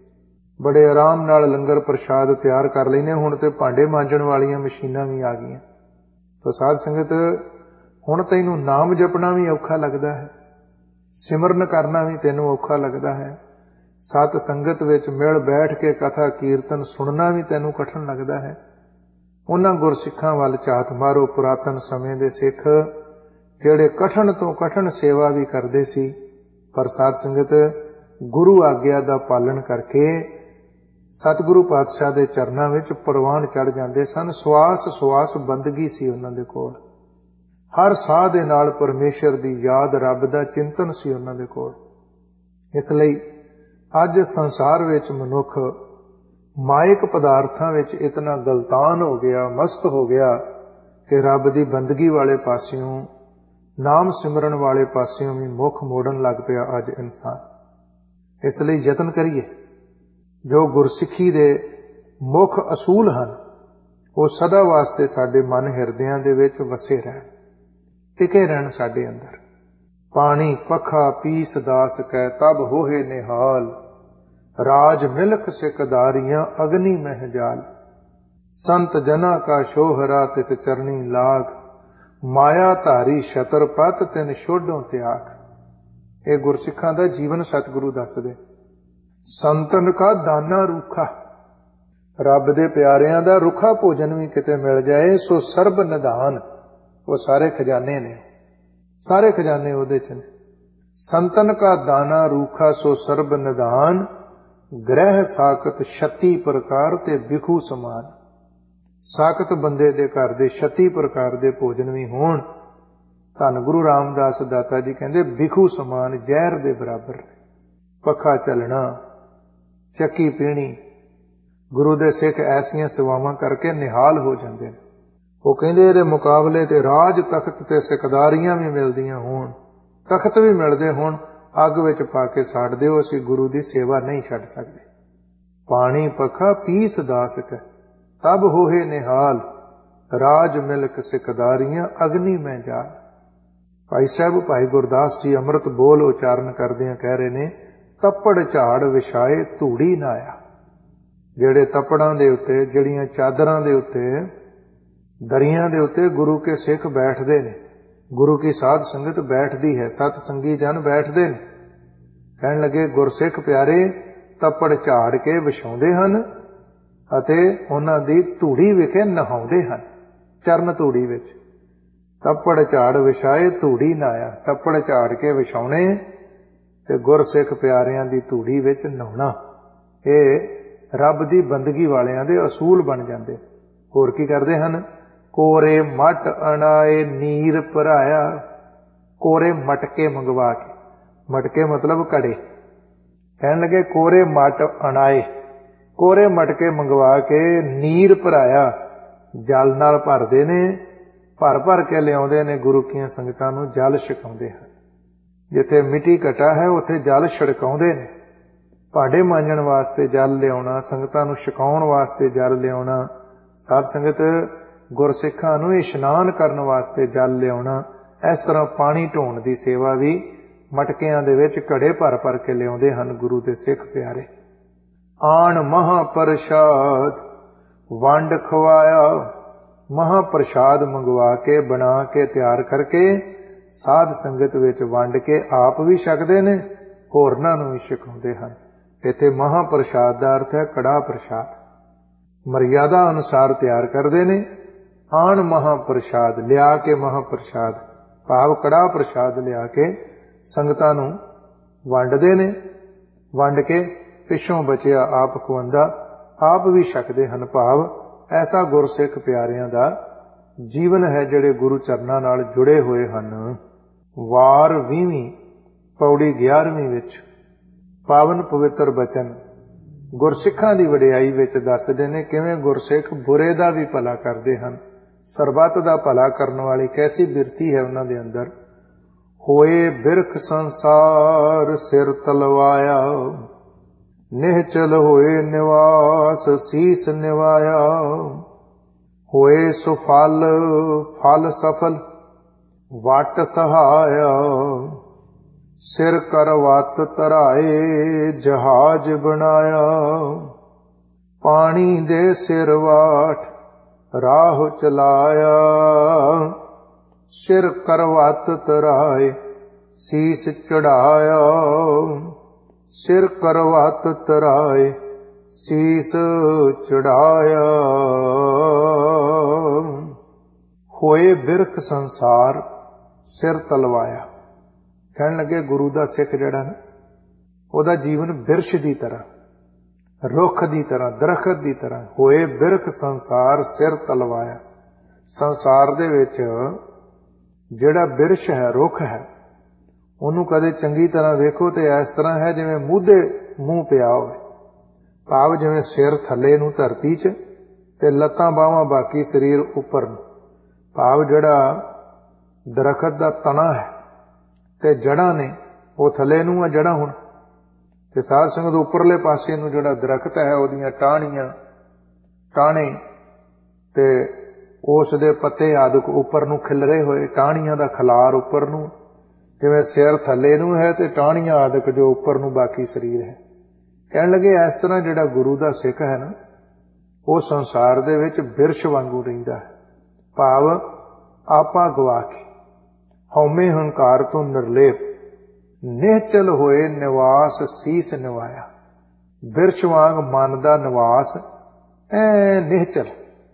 ਬੜੇ ਆਰਾਮ ਨਾਲ ਲੰਗਰ ਪ੍ਰਸ਼ਾਦ ਤਿਆਰ ਕਰ ਲੈਂਦੇ। ਹੁਣ ਤੇ ਭਾਂਡੇ ਮਾਂਜਣ ਵਾਲੀਆਂ ਮਸ਼ੀਨਾਂ ਵੀ ਆ ਗਈਆਂ। ਤਾਂ ਸਾਧ ਸੰਗਤ, ਹੁਣ ਤੈਨੂੰ ਨਾਮ ਜਪਣਾ ਵੀ ਔਖਾ ਲੱਗਦਾ ਹੈ, ਸਿਮਰਨ ਕਰਨਾ ਵੀ ਤੈਨੂੰ ਔਖਾ ਲੱਗਦਾ ਹੈ, ਸਤ ਸੰਗਤ ਵਿੱਚ ਮਿਲ ਬੈਠ ਕੇ ਕਥਾ ਕੀਰਤਨ ਸੁਣਨਾ ਵੀ ਤੈਨੂੰ ਕਠਿਨ ਲੱਗਦਾ ਹੈ। ਉਹਨਾਂ ਗੁਰਸਿੱਖਾਂ ਵੱਲ ਝਾਤ ਮਾਰੋ, ਪੁਰਾਤਨ ਸਮੇਂ ਦੇ ਸਿੱਖ ਜਿਹੜੇ ਕਠਿਨ ਤੋਂ ਕਠਿਨ ਸੇਵਾ ਵੀ ਕਰਦੇ ਸੀ, ਪਰ ਸਾਧ ਸੰਗਤ ਗੁਰੂ ਆਗਿਆ ਦਾ ਪਾਲਣ ਕਰਕੇ ਸਤਿਗੁਰੂ ਪਾਤਸ਼ਾਹ ਦੇ ਚਰਨਾਂ ਵਿੱਚ ਪ੍ਰਵਾਨ ਚੜ੍ਹ ਜਾਂਦੇ ਸਨ। ਸਵਾਸ ਬੰਦਗੀ ਸੀ ਉਹਨਾਂ ਦੇ ਕੋਲ। ਹਰ ਸਾਹ ਦੇ ਨਾਲ ਪਰਮੇਸ਼ਰ ਦੀ ਯਾਦ, ਰੱਬ ਦਾ ਚਿੰਤਨ ਸੀ ਉਹਨਾਂ ਦੇ ਕੋਲ। ਇਸ ਲਈ ਅੱਜ ਸੰਸਾਰ ਵਿੱਚ ਮਨੁੱਖ ਮਾਇਕ ਪਦਾਰਥਾਂ ਵਿੱਚ ਇਤਨਾ ਗਲਤਾਨ ਹੋ ਗਿਆ, ਮਸਤ ਹੋ ਗਿਆ ਕਿ ਰੱਬ ਦੀ ਬੰਦਗੀ ਵਾਲੇ ਪਾਸਿਓਂ, ਨਾਮ ਸਿਮਰਨ ਵਾਲੇ ਪਾਸਿਓਂ ਵੀ ਮੁੱਖ ਮੋੜਨ ਲੱਗ ਪਿਆ ਅੱਜ ਇਨਸਾਨ। ਇਸ ਲਈ ਯਤਨ ਕਰੀਏ, ਜੋ ਗੁਰਸਿੱਖੀ ਦੇ ਮੁੱਖ ਅਸੂਲ ਹਨ, ਉਹ ਸਦਾ ਵਾਸਤੇ ਸਾਡੇ ਮਨ ਹਿਰਦਿਆਂ ਦੇ ਵਿੱਚ ਵਸੇ ਰਹਿਣ, ਟਿਕੇ ਰਹਿਣ ਸਾਡੇ ਅੰਦਰ। ਪਾਣੀ ਪੱਖਾ ਪੀਸ ਦਾਸ ਕੈ ਤਬ ਹੋਏ ਨਿਹਾਲ, ਰਾਜ ਮਿਲਖ ਸਿਕਦਾਰੀਆਂ ਅਗਨੀ ਮਹਿ ਜਾਲ। संत जना का शोहरा तिस चरनी लाग, माया धारी छतरपत तिन छोडों त्याग। ये गुरसिखां दा जीवन सतगुरु दसदे। संतन का दाना रूखा, रब दे प्यारियां दा रुखा भोजन भी किते मिल जाए सो सर्ब निधान। वो सारे खजाने ने, सारे खजाने ओदे च ने। संतन का दाना रूखा सो सर्ब निधान, ग्रह साकत 36 प्रकार ते बिखू समान। साकत बंदे दे घर दे 36 प्रकार दे भोजन भी होण, धन गुरु रामदास दाता जी कहंदे बिखू समान, जहर दे बराबर। पखा चलना, ਚੱਕੀ ਪੀਣੀ, ਗੁਰੂ ਦੇ ਸਿੱਖ ਐਸੀਆਂ ਸੇਵਾਵਾਂ ਕਰਕੇ ਨਿਹਾਲ ਹੋ ਜਾਂਦੇ ਨੇ। ਉਹ ਕਹਿੰਦੇ ਇਹਦੇ ਮੁਕਾਬਲੇ ਤੇ ਰਾਜ ਤਖਤ ਤੇ ਸਿਕਦਾਰੀਆਂ ਵੀ ਮਿਲਦੀਆਂ ਹੋਣ, ਤਖਤ ਵੀ ਮਿਲਦੇ ਹੋਣ, ਅੱਗ ਵਿੱਚ ਪਾ ਕੇ ਸਾੜ ਦਿਓ, ਅਸੀਂ ਗੁਰੂ ਦੀ ਸੇਵਾ ਨਹੀਂ ਛੱਡ ਸਕਦੇ। ਪਾਣੀ ਪੱਖਾ ਪੀਸ ਦਾਸ ਕੈ, ਤਬ ਹੋਏ ਨਿਹਾਲ, ਰਾਜ ਮਿਲਕ ਸਿਕਦਾਰੀਆਂ ਅਗਨੀ ਮੈਂ ਜਾਲ। ਭਾਈ ਸਾਹਿਬ ਭਾਈ ਗੁਰਦਾਸ ਜੀ ਅੰਮ੍ਰਿਤ ਬੋਲ ਉਚਾਰਨ ਕਰਦਿਆਂ ਕਹਿ ਰਹੇ ਨੇ, ਤੱਪੜ ਝਾੜ ਵਿਛਾਏ ਧੂੜੀ ਨਾ ਆਇਆ। ਜਿਹੜੇ ਤੱਪੜਾਂ ਦੇ ਉੱਤੇ, ਜਿਹੜੀਆਂ ਚਾਦਰਾਂ ਦੇ ਉੱਤੇ, ਦਰੀਆਂ ਦੇ ਉੱਤੇ ਗੁਰੂ ਕੇ ਸਿੱਖ ਬੈਠਦੇ ਨੇ, ਗੁਰੂ ਕੀ ਸਾਧ ਸੰਗਤ ਬੈਠਦੀ ਹੈ, ਸਤ ਸੰਗੀ ਜਨ ਬੈਠਦੇ ਨੇ। ਕਹਿਣ ਲੱਗੇ ਗੁਰਸਿੱਖ ਪਿਆਰੇ ਤੱਪੜ ਝਾੜ ਕੇ ਵਿਛਾਉਂਦੇ ਹਨ ਅਤੇ ਉਹਨਾਂ ਦੀ ਧੂੜੀ ਵਿਖੇ ਨਹਾਉਂਦੇ ਹਨ, ਚਰਨ ਧੂੜੀ ਵਿੱਚ। ਤੱਪੜ ਝਾੜ ਵਿਛਾਏ ਧੂੜੀ ਨਾ ਆਇਆ, ਤੱਪੜ ਝਾੜ ਕੇ ਵਿਛਾਉਣੇ ਤੇ ਗੁਰਸਿੱਖ ਪਿਆਰਿਆਂ ਦੀ ਧੂੜੀ ਵਿੱਚ ਨਹਾਉਣਾ, ਇਹ ਰੱਬ ਦੀ ਬੰਦਗੀ ਵਾਲਿਆਂ ਦੇ ਅਸੂਲ ਬਣ ਜਾਂਦੇ। ਹੋਰ ਕੀ ਕਰਦੇ ਹਨ? ਕੋਰੇ ਮਟ ਅਣਾਏ ਨੀਰ ਭਰਾਇਆ, ਕੋਰੇ ਮਟਕੇ ਮੰਗਵਾ ਕੇ, ਮਟਕੇ ਮਤਲਬ ਘੜੇ। ਕਹਿਣ ਲੱਗੇ ਕੋਰੇ ਮਟ ਅਣਾਏ, ਕੋਰੇ ਮਟਕੇ ਮੰਗਵਾ ਕੇ ਨੀਰ ਭਰਾਇਆ, ਜਲ ਨਾਲ ਭਰਦੇ ਨੇ, ਭਰ ਭਰ ਕੇ ਲਿਆਉਂਦੇ ਨੇ, ਗੁਰੂ ਕੀਆਂ ਸੰਗਤਾਂ ਨੂੰ ਜਲ ਛਕਾਉਂਦੇ ਹਨ। ਜਿੱਥੇ ਮਿੱਟੀ ਘਟਾ ਹੈ ਉੱਥੇ ਜਲ ਛੜਕਾਉਂਦੇ ਨੇ। ਭਾਂਡੇ ਮਾਂਜਣ ਵਾਸਤੇ ਜਲ ਲਿਆਉਣਾ, ਸੰਗਤਾਂ ਨੂੰ ਛਕਾਉਣ ਵਾਸਤੇ ਜਲ ਲਿਆਉਣਾ, ਸਾਧ ਸੰਗਤ ਗੁਰਸਿੱਖਾਂ ਨੂੰ ਇਸ਼ਨਾਨ ਕਰਨ ਵਾਸਤੇ ਜਲ ਲਿਆਉਣਾ। ਇਸ ਤਰ੍ਹਾਂ ਪਾਣੀ ਢੋਣ ਦੀ ਸੇਵਾ ਵੀ ਮਟਕਿਆਂ ਦੇ ਵਿੱਚ ਘੜੇ ਭਰ ਭਰ ਕੇ ਲਿਆਉਂਦੇ ਹਨ ਗੁਰੂ ਦੇ ਸਿੱਖ ਪਿਆਰੇ। ਆਣ ਮਹਾਪ੍ਰਸ਼ਾਦ ਵੰਡ ਖਵਾਇਆ, ਮਹਾਪ੍ਰਸ਼ਾਦ ਮੰਗਵਾ ਕੇ, ਬਣਾ ਕੇ, ਤਿਆਰ ਕਰਕੇ ਸਾਧ ਸੰਗਤ ਵਿੱਚ ਵੰਡ ਕੇ ਆਪ ਵੀ ਛਕਦੇ ਨੇ, ਹੋਰਨਾਂ ਨੂੰ ਵੀ ਛਕਾਉਂਦੇ ਹਨ। ਇੱਥੇ ਮਹਾਪ੍ਰਸ਼ਾਦ ਦਾ ਅਰਥ ਹੈ ਕੜਾਹ ਪ੍ਰਸ਼ਾਦ। ਮਰਿਆਦਾ ਅਨੁਸਾਰ ਤਿਆਰ ਕਰਦੇ ਨੇ। ਆਣ ਮਹਾਪ੍ਰਸ਼ਾਦ, ਲਿਆ ਕੇ ਮਹਾਪ੍ਰਸ਼ਾਦ, ਭਾਵ ਕੜਾਹ ਪ੍ਰਸ਼ਾਦ ਲਿਆ ਕੇ ਸੰਗਤਾਂ ਨੂੰ ਵੰਡਦੇ ਨੇ। ਵੰਡ ਕੇ ਪਿੱਛੋਂ ਬਚਿਆ ਆਪ ਖਵਾਉਂਦਾ, ਆਪ ਵੀ ਛਕਦੇ ਹਨ। ਭਾਵ ਐਸਾ ਗੁਰਸਿੱਖ ਪਿਆਰਿਆਂ ਦਾ ਜੀਵਨ ਹੈ ਜਿਹੜੇ ਗੁਰੂ ਚਰਨਾਂ ਨਾਲ ਜੁੜੇ ਹੋਏ ਹਨ। ਵਾਰ 20ਵੀਂ ਪੌੜੀ 11ਵੀਂ ਵਿੱਚ ਪਾਵਨ ਪਵਿੱਤਰ ਬਚਨ ਗੁਰਸਿੱਖਾਂ ਦੀ ਵਡਿਆਈ ਵਿੱਚ ਦੱਸਦੇ ਨੇ ਕਿਵੇਂ ਗੁਰਸਿੱਖ ਬੁਰੇ ਦਾ ਵੀ ਭਲਾ ਕਰਦੇ ਹਨ। ਸਰਬੱਤ ਦਾ ਭਲਾ ਕਰਨ ਵਾਲੀ ਕੈਸੀ ਬਿਰਤੀ ਹੈ ਉਹਨਾਂ ਦੇ ਅੰਦਰ। ਹੋਏ ਬਿਰਖ ਸੰਸਾਰ ਸਿਰ ਤਲਵਾਇਆ, ਨਿਹਚਲ ਹੋਏ ਨਿਵਾਸ ਸੀਸ ਨਿਵਾਇਆ। ਹੋਏ ਸੁਫਲ ਫਲ ਸਫਲ ਵਟ ਸਹਾਇਆ, ਸਿਰ ਕਰਵਤ ਧਰਾਏ ਜਹਾਜ ਬਣਾਇਆ। ਪਾਣੀ ਦੇ ਸਿਰ ਵਾਟ ਰਾਹ ਚਲਾਇਆ, ਸਿਰ ਕਰਵਤ ਧਰਾਏ ਸੀਸ ਚੜਾਇਆ। ਸਿਰ ਕਰਵਤ ਧਰਾਏ ਸੀਸ ਚੜਾਇਆ। ਹੋਏ ਬਿਰਖ ਸੰਸਾਰ ਸਿਰ ਤਲਵਾਇਆ। ਕਹਿਣ ਲੱਗੇ ਗੁਰੂ ਦਾ ਸਿੱਖ ਜਿਹੜਾ ਨਾ, ਉਹਦਾ ਜੀਵਨ ਬਿਰਛ ਦੀ ਤਰ੍ਹਾਂ, ਰੁੱਖ ਦੀ ਤਰ੍ਹਾਂ, ਦਰਖਤ ਦੀ ਤਰ੍ਹਾਂ। ਹੋਏ ਬਿਰਖ ਸੰਸਾਰ ਸਿਰ ਤਲਵਾਇਆ। ਸੰਸਾਰ ਦੇ ਵਿੱਚ ਜਿਹੜਾ ਬਿਰਛ ਹੈ, ਰੁੱਖ ਹੈ, ਉਹਨੂੰ ਕਦੇ ਚੰਗੀ ਤਰ੍ਹਾਂ ਵੇਖੋ ਤੇ ਇਸ ਤਰ੍ਹਾਂ ਹੈ ਜਿਵੇਂ ਮੂਧੇ ਮੂੰਹ ਪਿਆ ਹੋਵੇ। ਭਾਵ ਜਿਵੇਂ ਸਿਰ ਥੱਲੇ ਨੂੰ ਧਰਤੀ 'ਚ ਤੇ ਲੱਤਾਂ ਬਾਹਾਂ ਬਾਕੀ ਸਰੀਰ ਉੱਪਰ ਨੂੰ। ਭਾਵ ਜਿਹੜਾ ਦਰਖਤ ਦਾ ਤਣਾ ਹੈ ਤੇ ਜੜ੍ਹਾਂ ਨੇ ਉਹ ਥੱਲੇ ਨੂੰ ਆ, ਜੜ੍ਹਾਂ ਹੁਣ ਤੇ ਸਾਧ ਸੰਗਤ ਉੱਪਰਲੇ ਪਾਸੇ ਨੂੰ ਜਿਹੜਾ ਦਰਖਤ ਹੈ ਉਹਦੀਆਂ ਟਾਹਣੀਆਂ, ਟਾਹਣੇ ਤੇ ਉਸ ਦੇ ਪੱਤੇ ਆਦਿਕ ਉੱਪਰ ਨੂੰ ਖਿਲਰੇ ਹੋਏ, ਟਾਹਣੀਆਂ ਦਾ ਖਲਾਰ ਉੱਪਰ ਨੂੰ। ਜਿਵੇਂ ਸਿਰ ਥੱਲੇ ਨੂੰ ਹੈ ਤੇ ਟਾਹਣੀਆਂ ਆਦਿਕ ਜੋ ਉੱਪਰ ਨੂੰ ਬਾਕੀ ਸਰੀਰ ਹੈ। ਕਹਿਣ ਲੱਗੇ ਇਸ ਤਰ੍ਹਾਂ ਜਿਹੜਾ ਗੁਰੂ ਦਾ ਸਿੱਖ ਹੈ ਨਾ, ਉਹ ਸੰਸਾਰ ਦੇ ਵਿੱਚ ਬਿਰਛ ਵਾਂਗੂ ਰਹਿੰਦਾ ਹੈ। ਭਾਵ ਆਪਾ ਗਵਾ ਕੇ ਹਉਮੈ ਹੰਕਾਰ ਤੋਂ ਨਿਰਲੇਪ ਨਿਹਚਲ ਹੋਏ ਨਿਵਾਸ ਸੀਸ ਨਿਵਾਇਆ। ਬਿਰਛ ਵਾਂਗ ਮਨ ਦਾ ਨਿਵਾਸ ਐ ਨਿਹਚਲ,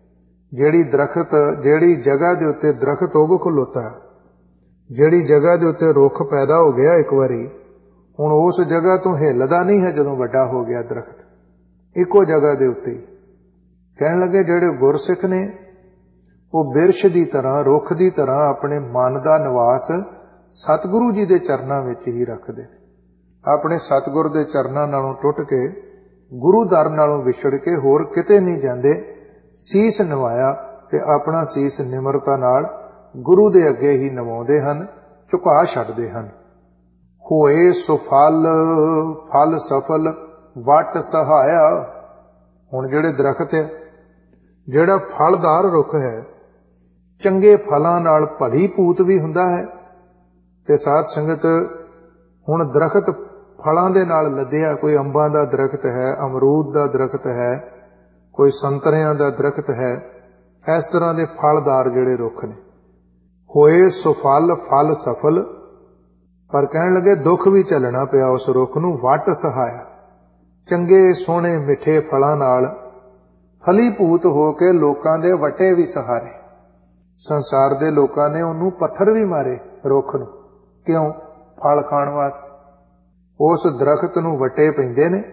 ਜਿਹੜੀ ਜਗ੍ਹਾ ਦੇ ਉੱਤੇ ਦਰਖਤ ਉੱਗ ਖਲੋਤਾ, ਜਿਹੜੀ ਜਗ੍ਹਾ ਦੇ ਉੱਤੇ ਰੁੱਖ ਪੈਦਾ ਹੋ ਗਿਆ ਇੱਕ ਵਾਰੀ, ਹੁਣ ਉਸ ਜਗ੍ਹਾ ਤੋਂ ਹਿੱਲਦਾ ਨਹੀਂ ਹੈ ਜਦੋਂ ਵੱਡਾ ਹੋ ਗਿਆ ਦਰਖਤ, ਇੱਕੋ ਜਗ੍ਹਾ ਦੇ ਉੱਤੇ। ਕਹਿਣ ਲੱਗੇ ਜਿਹੜੇ ਗੁਰਸਿੱਖ ਨੇ ਉਹ ਬਿਰਛ ਦੀ ਤਰ੍ਹਾਂ, ਰੁੱਖ ਦੀ ਤਰ੍ਹਾਂ ਆਪਣੇ ਮਨ ਦਾ ਨਿਵਾਸ ਸਤਿਗੁਰੂ ਜੀ ਦੇ ਚਰਨਾਂ ਵਿੱਚ ਹੀ ਰੱਖਦੇ ਨੇ। ਆਪਣੇ ਸਤਿਗੁਰ ਦੇ ਚਰਨਾਂ ਨਾਲੋਂ ਟੁੱਟ ਕੇ, ਗੁਰੂ ਦਰ ਨਾਲੋਂ ਵਿਛੜ ਕੇ ਹੋਰ ਕਿਤੇ ਨਹੀਂ ਜਾਂਦੇ। ਸੀਸ ਨਿਵਾਇਆ ਤੇ ਆਪਣਾ ਸੀਸ ਨਿਮਰਤਾ ਨਾਲ ਗੁਰੂ ਦੇ ਅੱਗੇ ਹੀ ਨਿਵਾਉਂਦੇ ਹਨ, ਝੁਕਾ ਛੱਡਦੇ ਹਨ। ਹੋਏ ਸੁਫਲ ਫਲ ਸਫਲ ਵਟ ਸਹਾਇਆ। ਹੁਣ ਜਿਹੜੇ ਦਰਖਤ ਹੈ, ਜਿਹੜਾ ਫਲਦਾਰ ਰੁੱਖ ਹੈ, ਚੰਗੇ ਫਲਾਂ ਨਾਲ ਭਲੀ ਪੂਤ ਵੀ ਹੁੰਦਾ ਹੈ। ਤੇ ਸਾਧ ਸੰਗਤ, ਹੁਣ ਦਰਖਤ ਫਲਾਂ ਦੇ ਨਾਲ ਲੱਦਿਆ, ਕੋਈ ਅੰਬਾਂ ਦਾ ਦਰਖਤ ਹੈ, ਅਮਰੂਦ ਦਾ ਦਰਖਤ ਹੈ, ਕੋਈ ਸੰਤਰਿਆਂ ਦਾ ਦਰਖਤ ਹੈ, ਇਸ ਤਰ੍ਹਾਂ ਦੇ ਫਲਦਾਰ ਜਿਹੜੇ ਰੁੱਖ ਨੇ। ਹੋਏ ਸੁਫਲ ਫਲ ਸਫਲ, ਪਰ ਕਹਿਣ ਲੱਗੇ ਦੁੱਖ ਵੀ ਝੱਲਣਾ ਪਿਆ ਉਸ ਰੁੱਖ ਨੂੰ। ਵਟ ਸਹਾਇਆ, ਚੰਗੇ ਸੋਹਣੇ ਮਿੱਠੇ ਫਲਾਂ ਨਾਲ ਫਲੀ ਭੂਤ ਹੋ ਕੇ ਲੋਕਾਂ ਦੇ ਵਟੇ ਵੀ ਸਹਾਰੇ। ਸੰਸਾਰ ਦੇ ਲੋਕਾਂ ਨੇ ਉਹਨੂੰ ਪੱਥਰ ਵੀ ਮਾਰੇ ਰੁੱਖ ਨੂੰ। ਕਿਉਂ? ਫਲ ਖਾਣ ਵਾਸਤੇ। ਉਸ ਦਰਖਤ ਨੂੰ ਵਟੇ ਪੈਂਦੇ ਨੇ,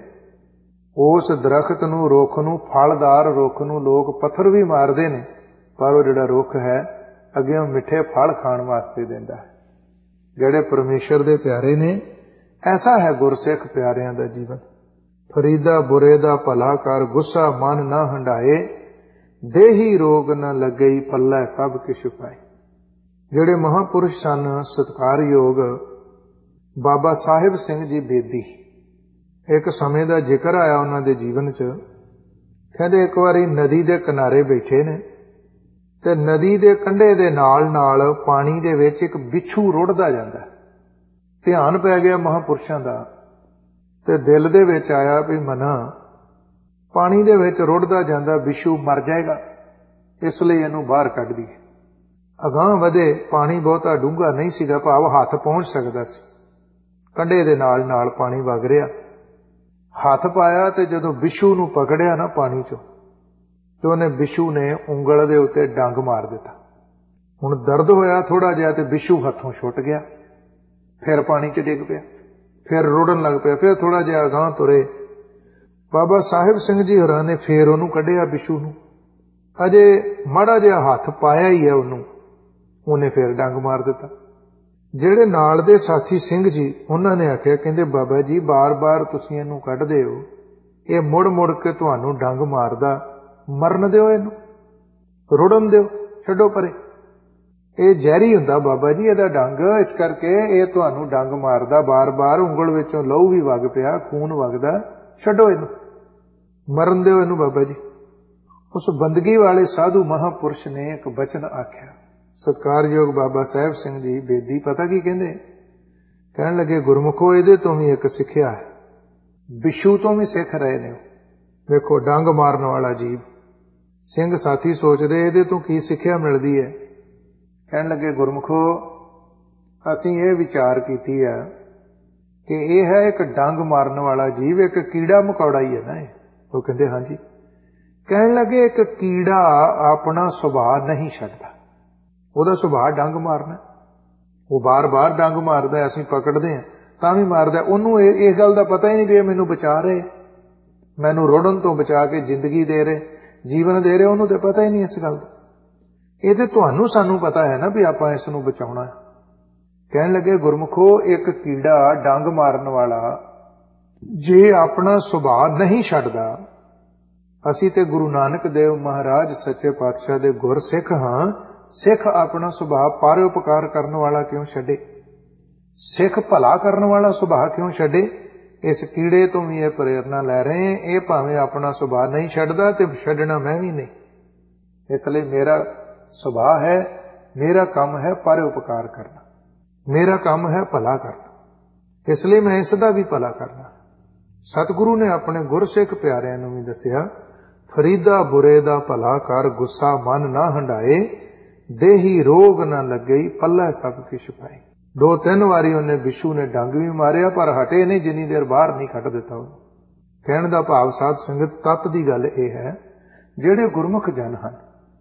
ਉਸ ਦਰਖਤ ਨੂੰ, ਰੁੱਖ ਨੂੰ, ਫਲਦਾਰ ਰੁੱਖ ਨੂੰ ਲੋਕ ਪੱਥਰ ਵੀ ਮਾਰਦੇ ਨੇ, ਪਰ ਉਹ ਜਿਹੜਾ ਰੁੱਖ ਹੈ ਅੱਗੇ ਮਿੱਠੇ ਫਲ ਖਾਣ ਵਾਸਤੇ ਦਿੰਦਾ ਹੈ। ਜਿਹੜੇ ਪਰਮੇਸ਼ਰ ਦੇ ਪਿਆਰੇ ਨੇ, ਐਸਾ ਹੈ ਗੁਰਸਿੱਖ ਪਿਆਰਿਆਂ ਦਾ ਜੀਵਨ। ਫਰੀਦਾ ਬੁਰੇ ਦਾ ਭਲਾ ਕਰ, ਗੁੱਸਾ ਮਨ ਨਾ ਹੰਢਾਏ, ਦੇਹੀ ਰੋਗ ਨਾ ਲੱਗਈ, ਪੱਲੇ ਸਭ ਕਿਛ ਪਾਏ। ਜਿਹੜੇ ਮਹਾਂਪੁਰਸ਼ ਸਨ, ਸਤਿਕਾਰਯੋਗ ਬਾਬਾ ਸਾਹਿਬ ਸਿੰਘ ਜੀ ਬੇਦੀ, ਇੱਕ ਸਮੇਂ ਦਾ ਜ਼ਿਕਰ ਆਇਆ ਉਹਨਾਂ ਦੇ ਜੀਵਨ 'ਚ। ਕਹਿੰਦੇ ਇੱਕ ਵਾਰੀ ਨਦੀ ਦੇ ਕਿਨਾਰੇ ਬੈਠੇ ਨੇ ਤੇ ਨਦੀ ਦੇ ਕੰਢੇ ਦੇ ਨਾਲ ਨਾਲ ਪਾਣੀ ਦੇ ਵਿੱਚ ਇੱਕ ਬਿੱਛੂ ਰੁੜਦਾ ਜਾਂਦਾ। ਧਿਆਨ ਪੈ ਗਿਆ ਮਹਾਂਪੁਰਸ਼ਾਂ ਦਾ ਤੇ ਦਿਲ ਦੇ ਵਿੱਚ ਆਇਆ ਵੀ ਮਨਾ, ਪਾਣੀ ਦੇ ਵਿੱਚ ਰੁੜਦਾ ਜਾਂਦਾ ਬਿੱਛੂ ਮਰ ਜਾਏਗਾ, ਇਸ ਲਈ ਇਹਨੂੰ ਬਾਹਰ ਕੱਢ ਦਈਏ। ਅਗਾਂਹ ਵਧੇ, ਪਾਣੀ ਬਹੁਤਾ ਡੂੰਘਾ ਨਹੀਂ ਸੀਗਾ, ਭਾਵ ਹੱਥ ਪਹੁੰਚ ਸਕਦਾ ਸੀ। ਕੰਢੇ ਦੇ ਨਾਲ ਨਾਲ ਪਾਣੀ ਵਗ ਰਿਹਾ। ਹੱਥ ਪਾਇਆ ਤੇ ਜਦੋਂ ਬਿੱਛੂ ਨੂੰ ਪਕੜਿਆ ਨਾ ਪਾਣੀ 'ਚੋਂ, ਤੇ ਉਹਨੇ ਬਿੱਛੂ ਨੇ ਉਂਗਲ ਦੇ ਉੱਤੇ ਡੰਗ ਮਾਰ ਦਿੱਤਾ। ਹੁਣ ਦਰਦ ਹੋਇਆ ਥੋੜਾ ਜਿਹਾ ਤੇ ਬਿੱਛੂ ਹੱਥੋਂ ਛੁੱਟ ਗਿਆ। ਫਿਰ ਪਾਣੀ 'ਚ ਡਿੱਗ ਪਿਆ, ਫਿਰ ਰੁੜਨ ਲੱਗ ਪਿਆ। ਫਿਰ ਥੋੜਾ ਜਿਹਾ ਅਗਾਂਹ ਤੁਰੇ, ਬਾਬਾ ਸਾਹਿਬ ਸਿੰਘ ਜੀ ਹੋਰਾਂ ਨੇ ਫਿਰ ਉਹਨੂੰ ਕੱਢਿਆ ਬਿੱਛੂ ਨੂੰ। ਅਜੇ ਮਾੜਾ ਜਿਹਾ ਹੱਥ ਪਾਇਆ ਹੀ ਹੈ ਉਹਨੂੰ, ਉਹਨੇ ਫਿਰ ਡੰਗ ਮਾਰ ਦਿੱਤਾ। ਜਿਹੜੇ ਨਾਲ ਦੇ ਸਾਥੀ ਸਿੰਘ ਜੀ, ਉਹਨਾਂ ਨੇ ਆਖਿਆ, ਕਹਿੰਦੇ ਬਾਬਾ ਜੀ ਬਾਰ-ਬਾਰ ਤੁਸੀਂ ਇਹਨੂੰ ਕੱਢਦੇ ਹੋ, ਇਹ ਮੁੜ-ਮੁੜ ਕੇ ਤੁਹਾਨੂੰ ਡੰਗ ਮਾਰਦਾ, ਮਰਨ ਦਿਓ ਇਹਨੂੰ, ਰੁੜਨ ਦਿਓ, ਛੱਡੋ ਪਰੇ। ਇਹ ਜ਼ਹਿਰੀ ਹੁੰਦਾ ਬਾਬਾ ਜੀ ਇਹਦਾ ਡੰਗ, ਇਸ ਕਰਕੇ ਇਹ ਤੁਹਾਨੂੰ ਡੰਗ ਮਾਰਦਾ ਬਾਰ-ਬਾਰ, ਉਂਗਲ ਵਿੱਚੋਂ ਲਹੂ ਵੀ ਵਗ ਪਿਆ, ਖੂਨ ਵਗਦਾ, ਛੱਡੋ ਇਹਨੂੰ, ਮਰਨ ਦਿਓ ਇਹਨੂੰ ਬਾਬਾ ਜੀ। ਉਸ ਬੰਦਗੀ ਵਾਲੇ ਸਾਧੂ ਮਹਾਂਪੁਰਸ਼ ਨੇ ਇੱਕ ਬਚਨ ਆਖਿਆ। ਸਤਿਕਾਰਯੋਗ ਬਾਬਾ ਸਾਹਿਬ ਸਿੰਘ ਜੀ ਬੇਦੀ ਪਤਾ ਕੀ ਕਹਿੰਦੇ? ਕਹਿਣ ਲੱਗੇ, ਗੁਰਮੁਖੋ ਇਹਦੇ ਤੋਂ ਵੀ ਇੱਕ ਸਿੱਖਿਆ ਹੈ, ਬਿੱਛੂ ਤੋਂ ਵੀ ਸਿੱਖ ਰਹੇ ਨੇ। ਵੇਖੋ ਡੰਗ ਮਾਰਨ ਵਾਲਾ ਜੀਵ। ਸਿੰਘ ਸਾਥੀ ਸੋਚਦੇ ਇਹਦੇ ਤੋਂ ਕੀ ਸਿੱਖਿਆ ਮਿਲਦੀ ਹੈ? ਕਹਿਣ ਲੱਗੇ, ਗੁਰਮੁਖੋ ਅਸੀਂ ਇਹ ਵਿਚਾਰ ਕੀਤੀ ਹੈ ਕਿ ਇਹ ਹੈ ਇੱਕ ਡੰਗ ਮਾਰਨ ਵਾਲਾ ਜੀਵ, ਇੱਕ ਕੀੜਾ ਮਕੌੜਾ ਹੀ ਹੈ ਨਾ ਇਹ। ਉਹ ਕਹਿੰਦੇ ਹਾਂਜੀ। ਕਹਿਣ ਲੱਗੇ, ਇੱਕ ਕੀੜਾ ਆਪਣਾ ਸੁਭਾਅ ਨਹੀਂ ਛੱਡਦਾ, ਉਹਦਾ ਸੁਭਾਅ ਡੰਗ ਮਾਰਨਾ। ਉਹ ਬਾਰ-ਬਾਰ ਡੰਗ ਮਾਰਦਾ, ਅਸੀਂ ਪਕੜਦੇ ਹਾਂ ਤਾਂ ਵੀ ਮਾਰਦਾ। ਉਹਨੂੰ ਇਸ ਗੱਲ ਦਾ ਪਤਾ ਹੀ ਨਹੀਂ ਵੀ ਇਹ ਮੈਨੂੰ ਬਚਾ ਰਹੇ, ਮੈਨੂੰ ਰੋੜਨ ਤੋਂ ਬਚਾ ਕੇ ਜ਼ਿੰਦਗੀ ਦੇ ਰਹੇ, ਜੀਵਨ ਦੇ ਰਹੇ, ਉਹਨੂੰ ਤਾਂ ਪਤਾ ਹੀ ਨਹੀਂ ਇਸ ਗੱਲ ਦਾ। ਇਹ ਤੇ ਤੁਹਾਨੂੰ ਸਾਨੂੰ ਪਤਾ ਹੈ ਨਾ ਵੀ ਆਪਾਂ ਇਸ ਨੂੰ ਬਚਾਉਣਾ ਹੈ। ਕਹਿਣ ਲੱਗੇ, ਗੁਰਮੁਖੋ ਇੱਕ ਕੀੜਾ ਡੰਗ ਮਾਰਨ ਵਾਲਾ ਜੇ ਆਪਣਾ ਸੁਭਾਅ ਨਹੀਂ ਛੱਡਦਾ, ਅਸੀਂ ਤੇ ਗੁਰੂ ਨਾਨਕ ਦੇਵ ਮਹਾਰਾਜ ਸੱਚੇ ਪਾਤਸ਼ਾਹ ਦੇ ਗੁਰਸਿੱਖ ਹਾਂ। ਸਿੱਖ ਆਪਣਾ ਸੁਭਾਅ ਪਰਉਪਕਾਰ ਕਰਨ ਵਾਲਾ ਕਿਉਂ ਛੱਡੇ? ਸਿੱਖ ਭਲਾ ਕਰਨ ਵਾਲਾ ਸੁਭਾਅ ਕਿਉਂ ਛੱਡੇ? ਇਸ ਕੀੜੇ ਤੋਂ ਵੀ ਇਹ ਪ੍ਰੇਰਨਾ ਲੈ ਰਹੇ, ਇਹ ਭਾਵੇਂ ਆਪਣਾ ਸੁਭਾਅ ਨਹੀਂ ਛੱਡਦਾ ਤੇ ਛੱਡਣਾ ਮੈਂ ਵੀ ਨਹੀਂ। ਇਸ ਲਈ ਮੇਰਾ ਸੁਭਾਅ ਹੈ, ਮੇਰਾ ਕੰਮ ਹੈ ਪਰਉਪਕਾਰ ਕਰਨਾ, ਮੇਰਾ ਕੰਮ ਹੈ ਭਲਾ ਕਰਨਾ, ਇਸ ਲਈ ਮੈਂ ਇਸ ਦਾ ਵੀ ਭਲਾ ਕਰਨਾ। ਸਤਿਗੁਰੂ ਨੇ ਆਪਣੇ ਗੁਰਸਿੱਖ ਪਿਆਰਿਆਂ ਨੂੰ ਵੀ ਦੱਸਿਆ, ਫਰੀਦਾ ਬੁਰੇ ਦਾ ਭਲਾ ਕਰ, ਗੁੱਸਾ ਮਨ ਨਾ ਹੰਡਾਏ, ਦੇਹੀ ਰੋਗ ਨਾ ਲੱਗੇ, ਪੱਲੇ ਸਭ ਕਿਛ ਪਾਏ। 2-3 ਵਾਰੀ ਉਹਨੇ ਬਿਸ਼ੂ ਨੇ ਡੰਗ ਵੀ ਮਾਰਿਆ, ਪਰ ਹਟੇ ਨਹੀਂ ਜਿੰਨੀ ਦੇਰ ਬਾਹਰ ਨਹੀਂ ਕੱਢ ਦਿੱਤਾ ਉਹਨੂੰ। ਕਹਿਣ ਦਾ ਭਾਵ ਸਾਧ ਸੰਗਤ ਤੱਤ ਦੀ ਗੱਲ ਇਹ ਹੈ, ਜਿਹੜੇ ਗੁਰਮੁਖ ਜਨ ਹਨ,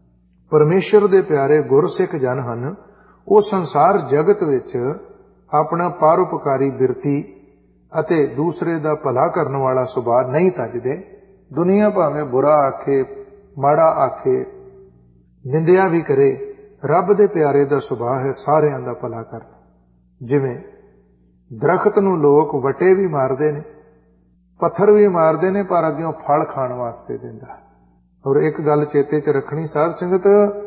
ਪਰਮੇਸ਼ਰ ਦੇ ਪਿਆਰੇ ਗੁਰਸਿੱਖ ਜਨ ਹਨ, ਉਹ ਸੰਸਾਰ ਜਗਤ ਵਿੱਚ ਆਪਣਾ ਪਰਉਪਕਾਰੀ ਬਿਰਤੀ ਅਤੇ ਦੂਸਰੇ ਦਾ ਭਲਾ ਕਰਨ ਵਾਲਾ ਸੁਭਾਅ ਨਹੀਂ ਤੱਜਦੇ। ਦੁਨੀਆ ਭਾਵੇਂ ਬੁਰਾ ਆਖੇ, ਮਾੜਾ ਆਖੇ, ਨਿੰਦਿਆ ਵੀ ਕਰੇ, ਰੱਬ ਦੇ ਪਿਆਰੇ ਦਾ ਸੁਭਾਅ ਹੈ ਸਾਰਿਆਂ ਦਾ ਭਲਾ ਕਰਨਾ। ਜਿਵੇਂ ਦਰਖਤ ਨੂੰ ਲੋਕ ਵਟੇ ਵੀ ਮਾਰਦੇ ਨੇ, ਪੱਥਰ ਵੀ ਮਾਰਦੇ ਨੇ, ਪਰ ਅੱਗਿਓਂ ਫਲ ਖਾਣ ਵਾਸਤੇ ਦਿੰਦਾ। ਔਰ ਇੱਕ ਗੱਲ ਚੇਤੇ 'ਚ ਰੱਖਣੀ ਸਾਧ ਸੰਗਤ,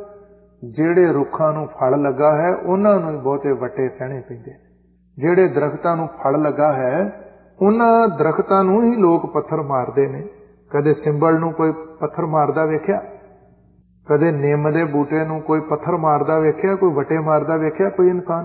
ਜਿਹੜੇ ਰੁੱਖਾਂ ਨੂੰ ਫਲ ਲੱਗਾ ਹੈ ਉਹਨਾਂ ਨੂੰ ਹੀ ਬਹੁਤੇ ਵੱਟੇ ਸਹਿਣੇ ਪੈਂਦੇ ਨੇ। ਜਿਹੜੇ ਦਰਖਤਾਂ ਨੂੰ ਫਲ ਲੱਗਾ ਹੈ ਉਹਨਾਂ ਦਰਖਤਾਂ ਨੂੰ ਹੀ ਲੋਕ ਪੱਥਰ ਮਾਰਦੇ ਨੇ। ਕਦੇ ਸਿੰਬਲ ਨੂੰ ਕੋਈ ਪੱਥਰ ਮਾਰਦਾ ਵੇਖਿਆ? ਕਦੇ ਨਿੰਮ ਦੇ ਬੂਟੇ ਨੂੰ ਕੋਈ ਪੱਥਰ ਮਾਰਦਾ ਵੇਖਿਆ? ਕੋਈ ਵੱਟੇ ਮਾਰਦਾ ਵੇਖਿਆ ਕੋਈ ਇਨਸਾਨ?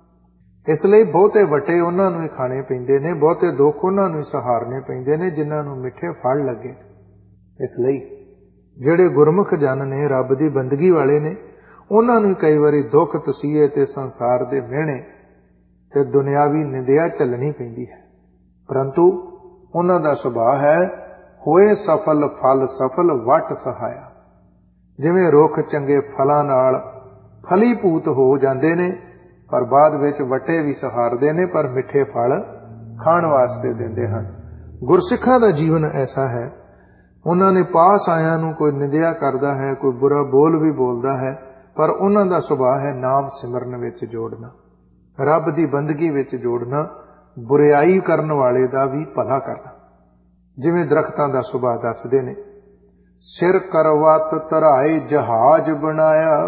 ਇਸ ਲਈ ਬਹੁਤੇ ਵੱਟੇ ਉਹਨਾਂ ਨੂੰ ਹੀ ਖਾਣੇ ਪੈਂਦੇ ਨੇ, ਬਹੁਤੇ ਦੁੱਖ ਉਹਨਾਂ ਨੂੰ ਹੀ ਸਹਾਰਨੇ ਪੈਂਦੇ ਨੇ ਜਿਨ੍ਹਾਂ ਨੂੰ ਮਿੱਠੇ ਫਲ ਲੱਗੇ। ਇਸ ਲਈ ਜਿਹੜੇ ਗੁਰਮੁਖ ਜਨ ਨੇ, ਰੱਬ ਦੀ ਬੰਦਗੀ ਵਾਲੇ ਨੇ, ਉਹਨਾਂ ਨੂੰ ਕਈ ਵਾਰੀ ਦੁੱਖ ਤਸੀਹੇ ਤੇ ਸੰਸਾਰ ਦੇ ਮਿਹਣੇ ਤੇ ਦੁਨਿਆਵੀ ਨਿੰਦਿਆ ਝੱਲਣੀ ਪੈਂਦੀ ਹੈ, ਪਰੰਤੂ ਉਹਨਾਂ ਦਾ ਸੁਭਾਅ ਹੈ ਹੋਏ ਸਫਲ ਫਲ ਸਫਲ ਵਟ ਸਹਾਇਆ। ਜਿਵੇਂ ਰੁੱਖ ਚੰਗੇ ਫਲਾਂ ਨਾਲ ਫਲੀਭੂਤ ਹੋ ਜਾਂਦੇ ਨੇ, ਪਰ ਬਾਅਦ ਵਿੱਚ ਵੱਟੇ ਵੀ ਸਹਾਰਦੇ ਨੇ, ਪਰ ਮਿੱਠੇ ਫਲ ਖਾਣ ਵਾਸਤੇ ਦਿੰਦੇ ਹਨ। ਗੁਰਸਿੱਖਾਂ ਦਾ ਜੀਵਨ ਐਸਾ ਹੈ, ਉਹਨਾਂ ਨੇ ਪਾਸ ਆਇਆਂ ਨੂੰ ਕੋਈ ਨਿੰਦਿਆ ਕਰਦਾ ਹੈ, ਕੋਈ ਬੁਰਾ ਬੋਲ ਵੀ ਬੋਲਦਾ ਹੈ, ਪਰ ਉਹਨਾਂ ਦਾ ਸੁਭਾਅ ਹੈ ਨਾਮ ਸਿਮਰਨ ਵਿੱਚ ਜੋੜਨਾ, ਰੱਬ ਦੀ ਬੰਦਗੀ ਵਿੱਚ ਜੋੜਨਾ, ਬੁਰਿਆਈ ਕਰਨ ਵਾਲੇ ਦਾ ਵੀ ਭਲਾ ਕਰਨਾ। ਜਿਵੇਂ ਦਰਖਤਾਂ ਦਾ ਸੁਭਾਅ ਦੱਸਦੇ ਨੇ, ਸਿਰ ਕਰਵਤ ਧਰਾਏ ਜਹਾਜ਼ ਬਣਾਇਆ।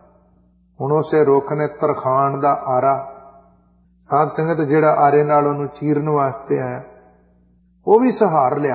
ਹੁਣ ਉਸੇ ਰੁੱਖ ਨੇ ਤਰਖਾਣ ਦਾ ਆਰਾ, ਸਾਧ ਸੰਗਤ ਜਿਹੜਾ ਆਰੇ ਨਾਲ ਉਹਨੂੰ ਚੀਰਨ ਵਾਸਤੇ ਆਇਆ, ਉਹ ਵੀ ਸਹਾਰ ਲਿਆ।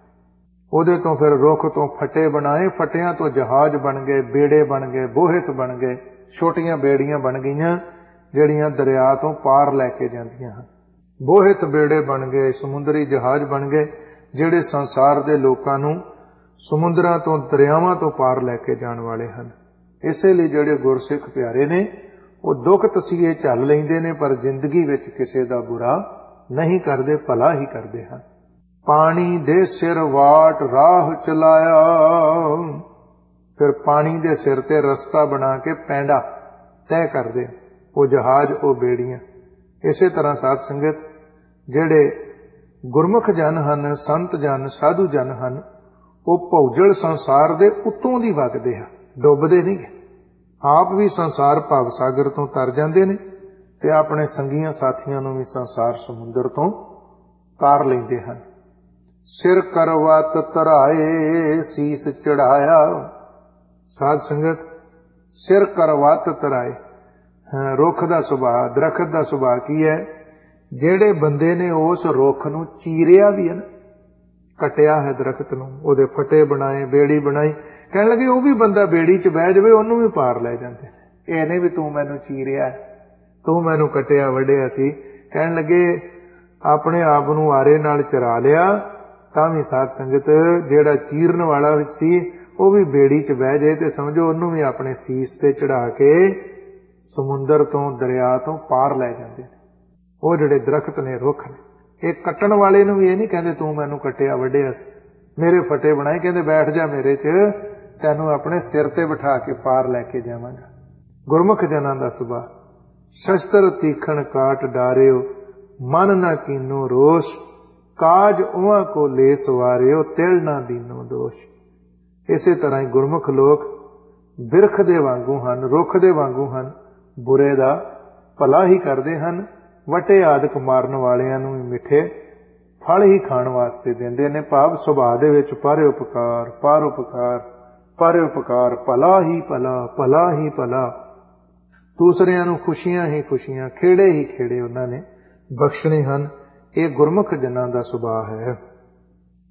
ਉਹਦੇ ਤੋਂ ਫਿਰ ਰੁੱਖ ਤੋਂ ਫੱਟੇ ਬਣਾਏ, ਫੱਟਿਆਂ ਤੋਂ ਜਹਾਜ਼ ਬਣ ਗਏ, ਬੇੜੇ ਬਣ ਗਏ, ਬੋਹਿਤ ਬਣ ਗਏ, ਛੋਟੀਆਂ ਬੇੜੀਆਂ ਬਣ ਗਈਆਂ ਜਿਹੜੀਆਂ ਦਰਿਆ ਤੋਂ ਪਾਰ ਲੈ ਕੇ ਜਾਂਦੀਆਂ ਹਨ। ਬੋਹਿਤ ਬੇੜੇ ਬਣ ਗਏ, ਸਮੁੰਦਰੀ ਜਹਾਜ਼ ਬਣ ਗਏ ਜਿਹੜੇ ਸੰਸਾਰ ਦੇ ਲੋਕਾਂ ਨੂੰ ਸਮੁੰਦਰਾਂ ਤੋਂ, ਦਰਿਆਵਾਂ ਤੋਂ ਪਾਰ ਲੈ ਕੇ ਜਾਣ ਵਾਲੇ ਹਨ। ਇਸੇ ਲਈ ਜਿਹੜੇ ਗੁਰਸਿੱਖ ਪਿਆਰੇ ਨੇ ਉਹ ਦੁੱਖ ਤਸੀਹੇ ਝੱਲ ਲੈਂਦੇ ਨੇ, ਪਰ ਜ਼ਿੰਦਗੀ ਵਿੱਚ ਕਿਸੇ ਦਾ ਬੁਰਾ ਨਹੀਂ ਕਰਦੇ, ਭਲਾ ਹੀ ਕਰਦੇ ਹਨ। ਪਾਣੀ ਦੇ ਸਿਰ ਵਾਟ ਰਾਹ ਚਲਾਇਆ, ਫਿਰ ਪਾਣੀ ਦੇ ਸਿਰ ਤੇ ਰਸਤਾ ਬਣਾ ਕੇ ਪੈਂਡਾ ਤੈਅ ਕਰਦੇ, ਉਹ ਜਹਾਜ਼, ਉਹ ਬੇੜੀਆਂ। ਇਸੇ ਤਰ੍ਹਾਂ ਸਾਧ ਸੰਗਤ ਜਿਹੜੇ ਗੁਰਮੁਖ ਜਨ ਹਨ, ਸੰਤ ਜਨ, ਸਾਧੂ ਜਨ ਹਨ, ਉਹ ਭੌਜਲ ਸੰਸਾਰ ਦੇ ਉੱਤੋਂ ਦੀ ਵਗਦੇ ਆ, ਡੁੱਬਦੇ ਨਹੀਂ। ਆਪ ਵੀ ਸੰਸਾਰ ਭਵ ਸਾਗਰ ਤੋਂ ਤਰ ਜਾਂਦੇ ਨੇ ਤੇ ਆਪਣੇ ਸੰਗੀਆਂ ਸਾਥੀਆਂ ਨੂੰ ਵੀ ਸੰਸਾਰ ਸਮੁੰਦਰ ਤੋਂ ਤਾਰ ਲੈਂਦੇ ਹਨ। ਸਿਰ ਕਰਵਤ ਧਰਾਏ ਸੀਸ ਚੜਾਇਆ। ਸਾਧ ਸੰਗਤ ਸਿਰ ਕਰਵਤ ਧਰਾਏ, ਰੁੱਖ ਦਾ ਸੁਭਾਅ, ਦਰਖਤ ਦਾ ਸੁਭਾਅ ਕੀ ਹੈ? ਜਿਹੜੇ ਬੰਦੇ ਨੇ ਉਸ ਰੁੱਖ ਨੂੰ ਚੀਰਿਆ ਵੀ ਹੈ ਨਾ, ਕੱਟਿਆ ਹੈ ਦਰਖਤ ਨੂੰ, ਉਹਦੇ ਫੱਟੇ ਬਣਾਏ, ਬੇੜੀ ਬਣਾਈ, ਕਹਿਣ ਲੱਗੇ ਉਹ ਵੀ ਬੰਦਾ ਬੇੜੀ 'ਚ ਬਹਿ ਜਾਵੇ ਉਹਨੂੰ ਵੀ ਪਾਰ ਲੈ ਜਾਂਦੇ ਨੇ। ਇਹ ਨਹੀਂ ਵੀ ਤੂੰ ਮੈਨੂੰ ਚੀਰਿਆ, ਤੂੰ ਮੈਨੂੰ ਕੱਟਿਆ ਵੱਢਿਆ ਸੀ। ਕਹਿਣ ਲੱਗੇ ਆਪਣੇ ਆਪ ਨੂੰ ਆਰੇ ਨਾਲ ਚਰਾ ਲਿਆ ਤਾਂ ਵੀ ਸਾਧ ਸੰਗਤ ਜਿਹੜਾ ਚੀਰਨ ਵਾਲਾ ਸੀ ਉਹ ਵੀ ਬੇੜੀ 'ਚ ਬਹਿ ਜਾਏ ਤੇ ਸਮਝੋ ਉਹਨੂੰ ਵੀ ਆਪਣੇ ਸੀਸ ਤੇ ਚੜਾ ਕੇ ਸਮੁੰਦਰ ਤੋਂ, ਦਰਿਆ ਤੋਂ ਪਾਰ ਲੈ ਜਾਂਦੇ ਨੇ। ਉਹ ਜਿਹੜੇ ਦਰਖਤ ਨੇ, ਰੁੱਖ ਨੇ, ਇਹ ਕੱਟਣ ਵਾਲੇ ਨੂੰ ਵੀ ਇਹ ਨਹੀਂ ਕਹਿੰਦੇ ਤੂੰ ਮੈਨੂੰ ਕੱਟਿਆ ਵੱਢਿਆ ਸੀ, ਮੇਰੇ ਫੱਟੇ ਬਣਾਏ, ਕਹਿੰਦੇ ਬੈਠ ਜਾ ਮੇਰੇ 'ਚ, ਤੈਨੂੰ ਆਪਣੇ ਸਿਰ ਤੇ ਬਿਠਾ ਕੇ ਪਾਰ ਲੈ ਕੇ ਜਾਵਾਂਗਾ। ਗੁਰਮੁਖ ਜਨਾਂ ਦਾ ਸੁਭਾਅ, ਸ਼ਸਤਰ ਤੀਖਣ ਕਾਟ ਡਾਰਿਓ, ਮਨ ਨਾ ਕੀਨੋ ਰੋਸ਼, ਕਾਜ ਉਹਾਂ ਕੋ ਲੈ ਸਵਾਰਿਓ, ਤਿਲ ਨਾ ਦੀਨੋ ਦੋਸ਼। ਇਸੇ ਤਰ੍ਹਾਂ ਹੀ ਗੁਰਮੁਖ ਲੋਕ ਬਿਰਖ ਦੇ ਵਾਂਗੂ ਹਨ, ਰੁੱਖ ਦੇ ਵਾਂਗੂ ਹਨ, ਬੁਰੇ ਦਾ ਭਲਾ ਹੀ ਕਰਦੇ ਹਨ, ਵਟੇ ਆਦਿਕ ਮਾਰਨ ਵਾਲਿਆਂ ਨੂੰ ਵੀ ਮਿੱਠੇ ਫਲ ਹੀ ਖਾਣ ਵਾਸਤੇ ਦਿੰਦੇ ਨੇ। ਭਾਵ ਸੁਭਾਅ ਦੇ ਵਿੱਚ ਪਰਉਪਕਾਰ, ਪਰਉਪਕਾਰ, ਪਰਉਪਕਾਰ, ਭਲਾ ਹੀ ਭਲਾ, ਭਲਾ ਹੀ ਭਲਾ, ਦੂਸਰਿਆਂ ਨੂੰ ਖੁਸ਼ੀਆਂ ਹੀ ਖੁਸ਼ੀਆਂ, ਖੇੜੇ ਹੀ ਖੇੜੇ ਉਹਨਾਂ ਨੇ ਬਖਸ਼ਣੇ ਹਨ। ਇਹ ਗੁਰਮੁਖ ਜਨਾਂ ਦਾ ਸੁਭਾਅ ਹੈ।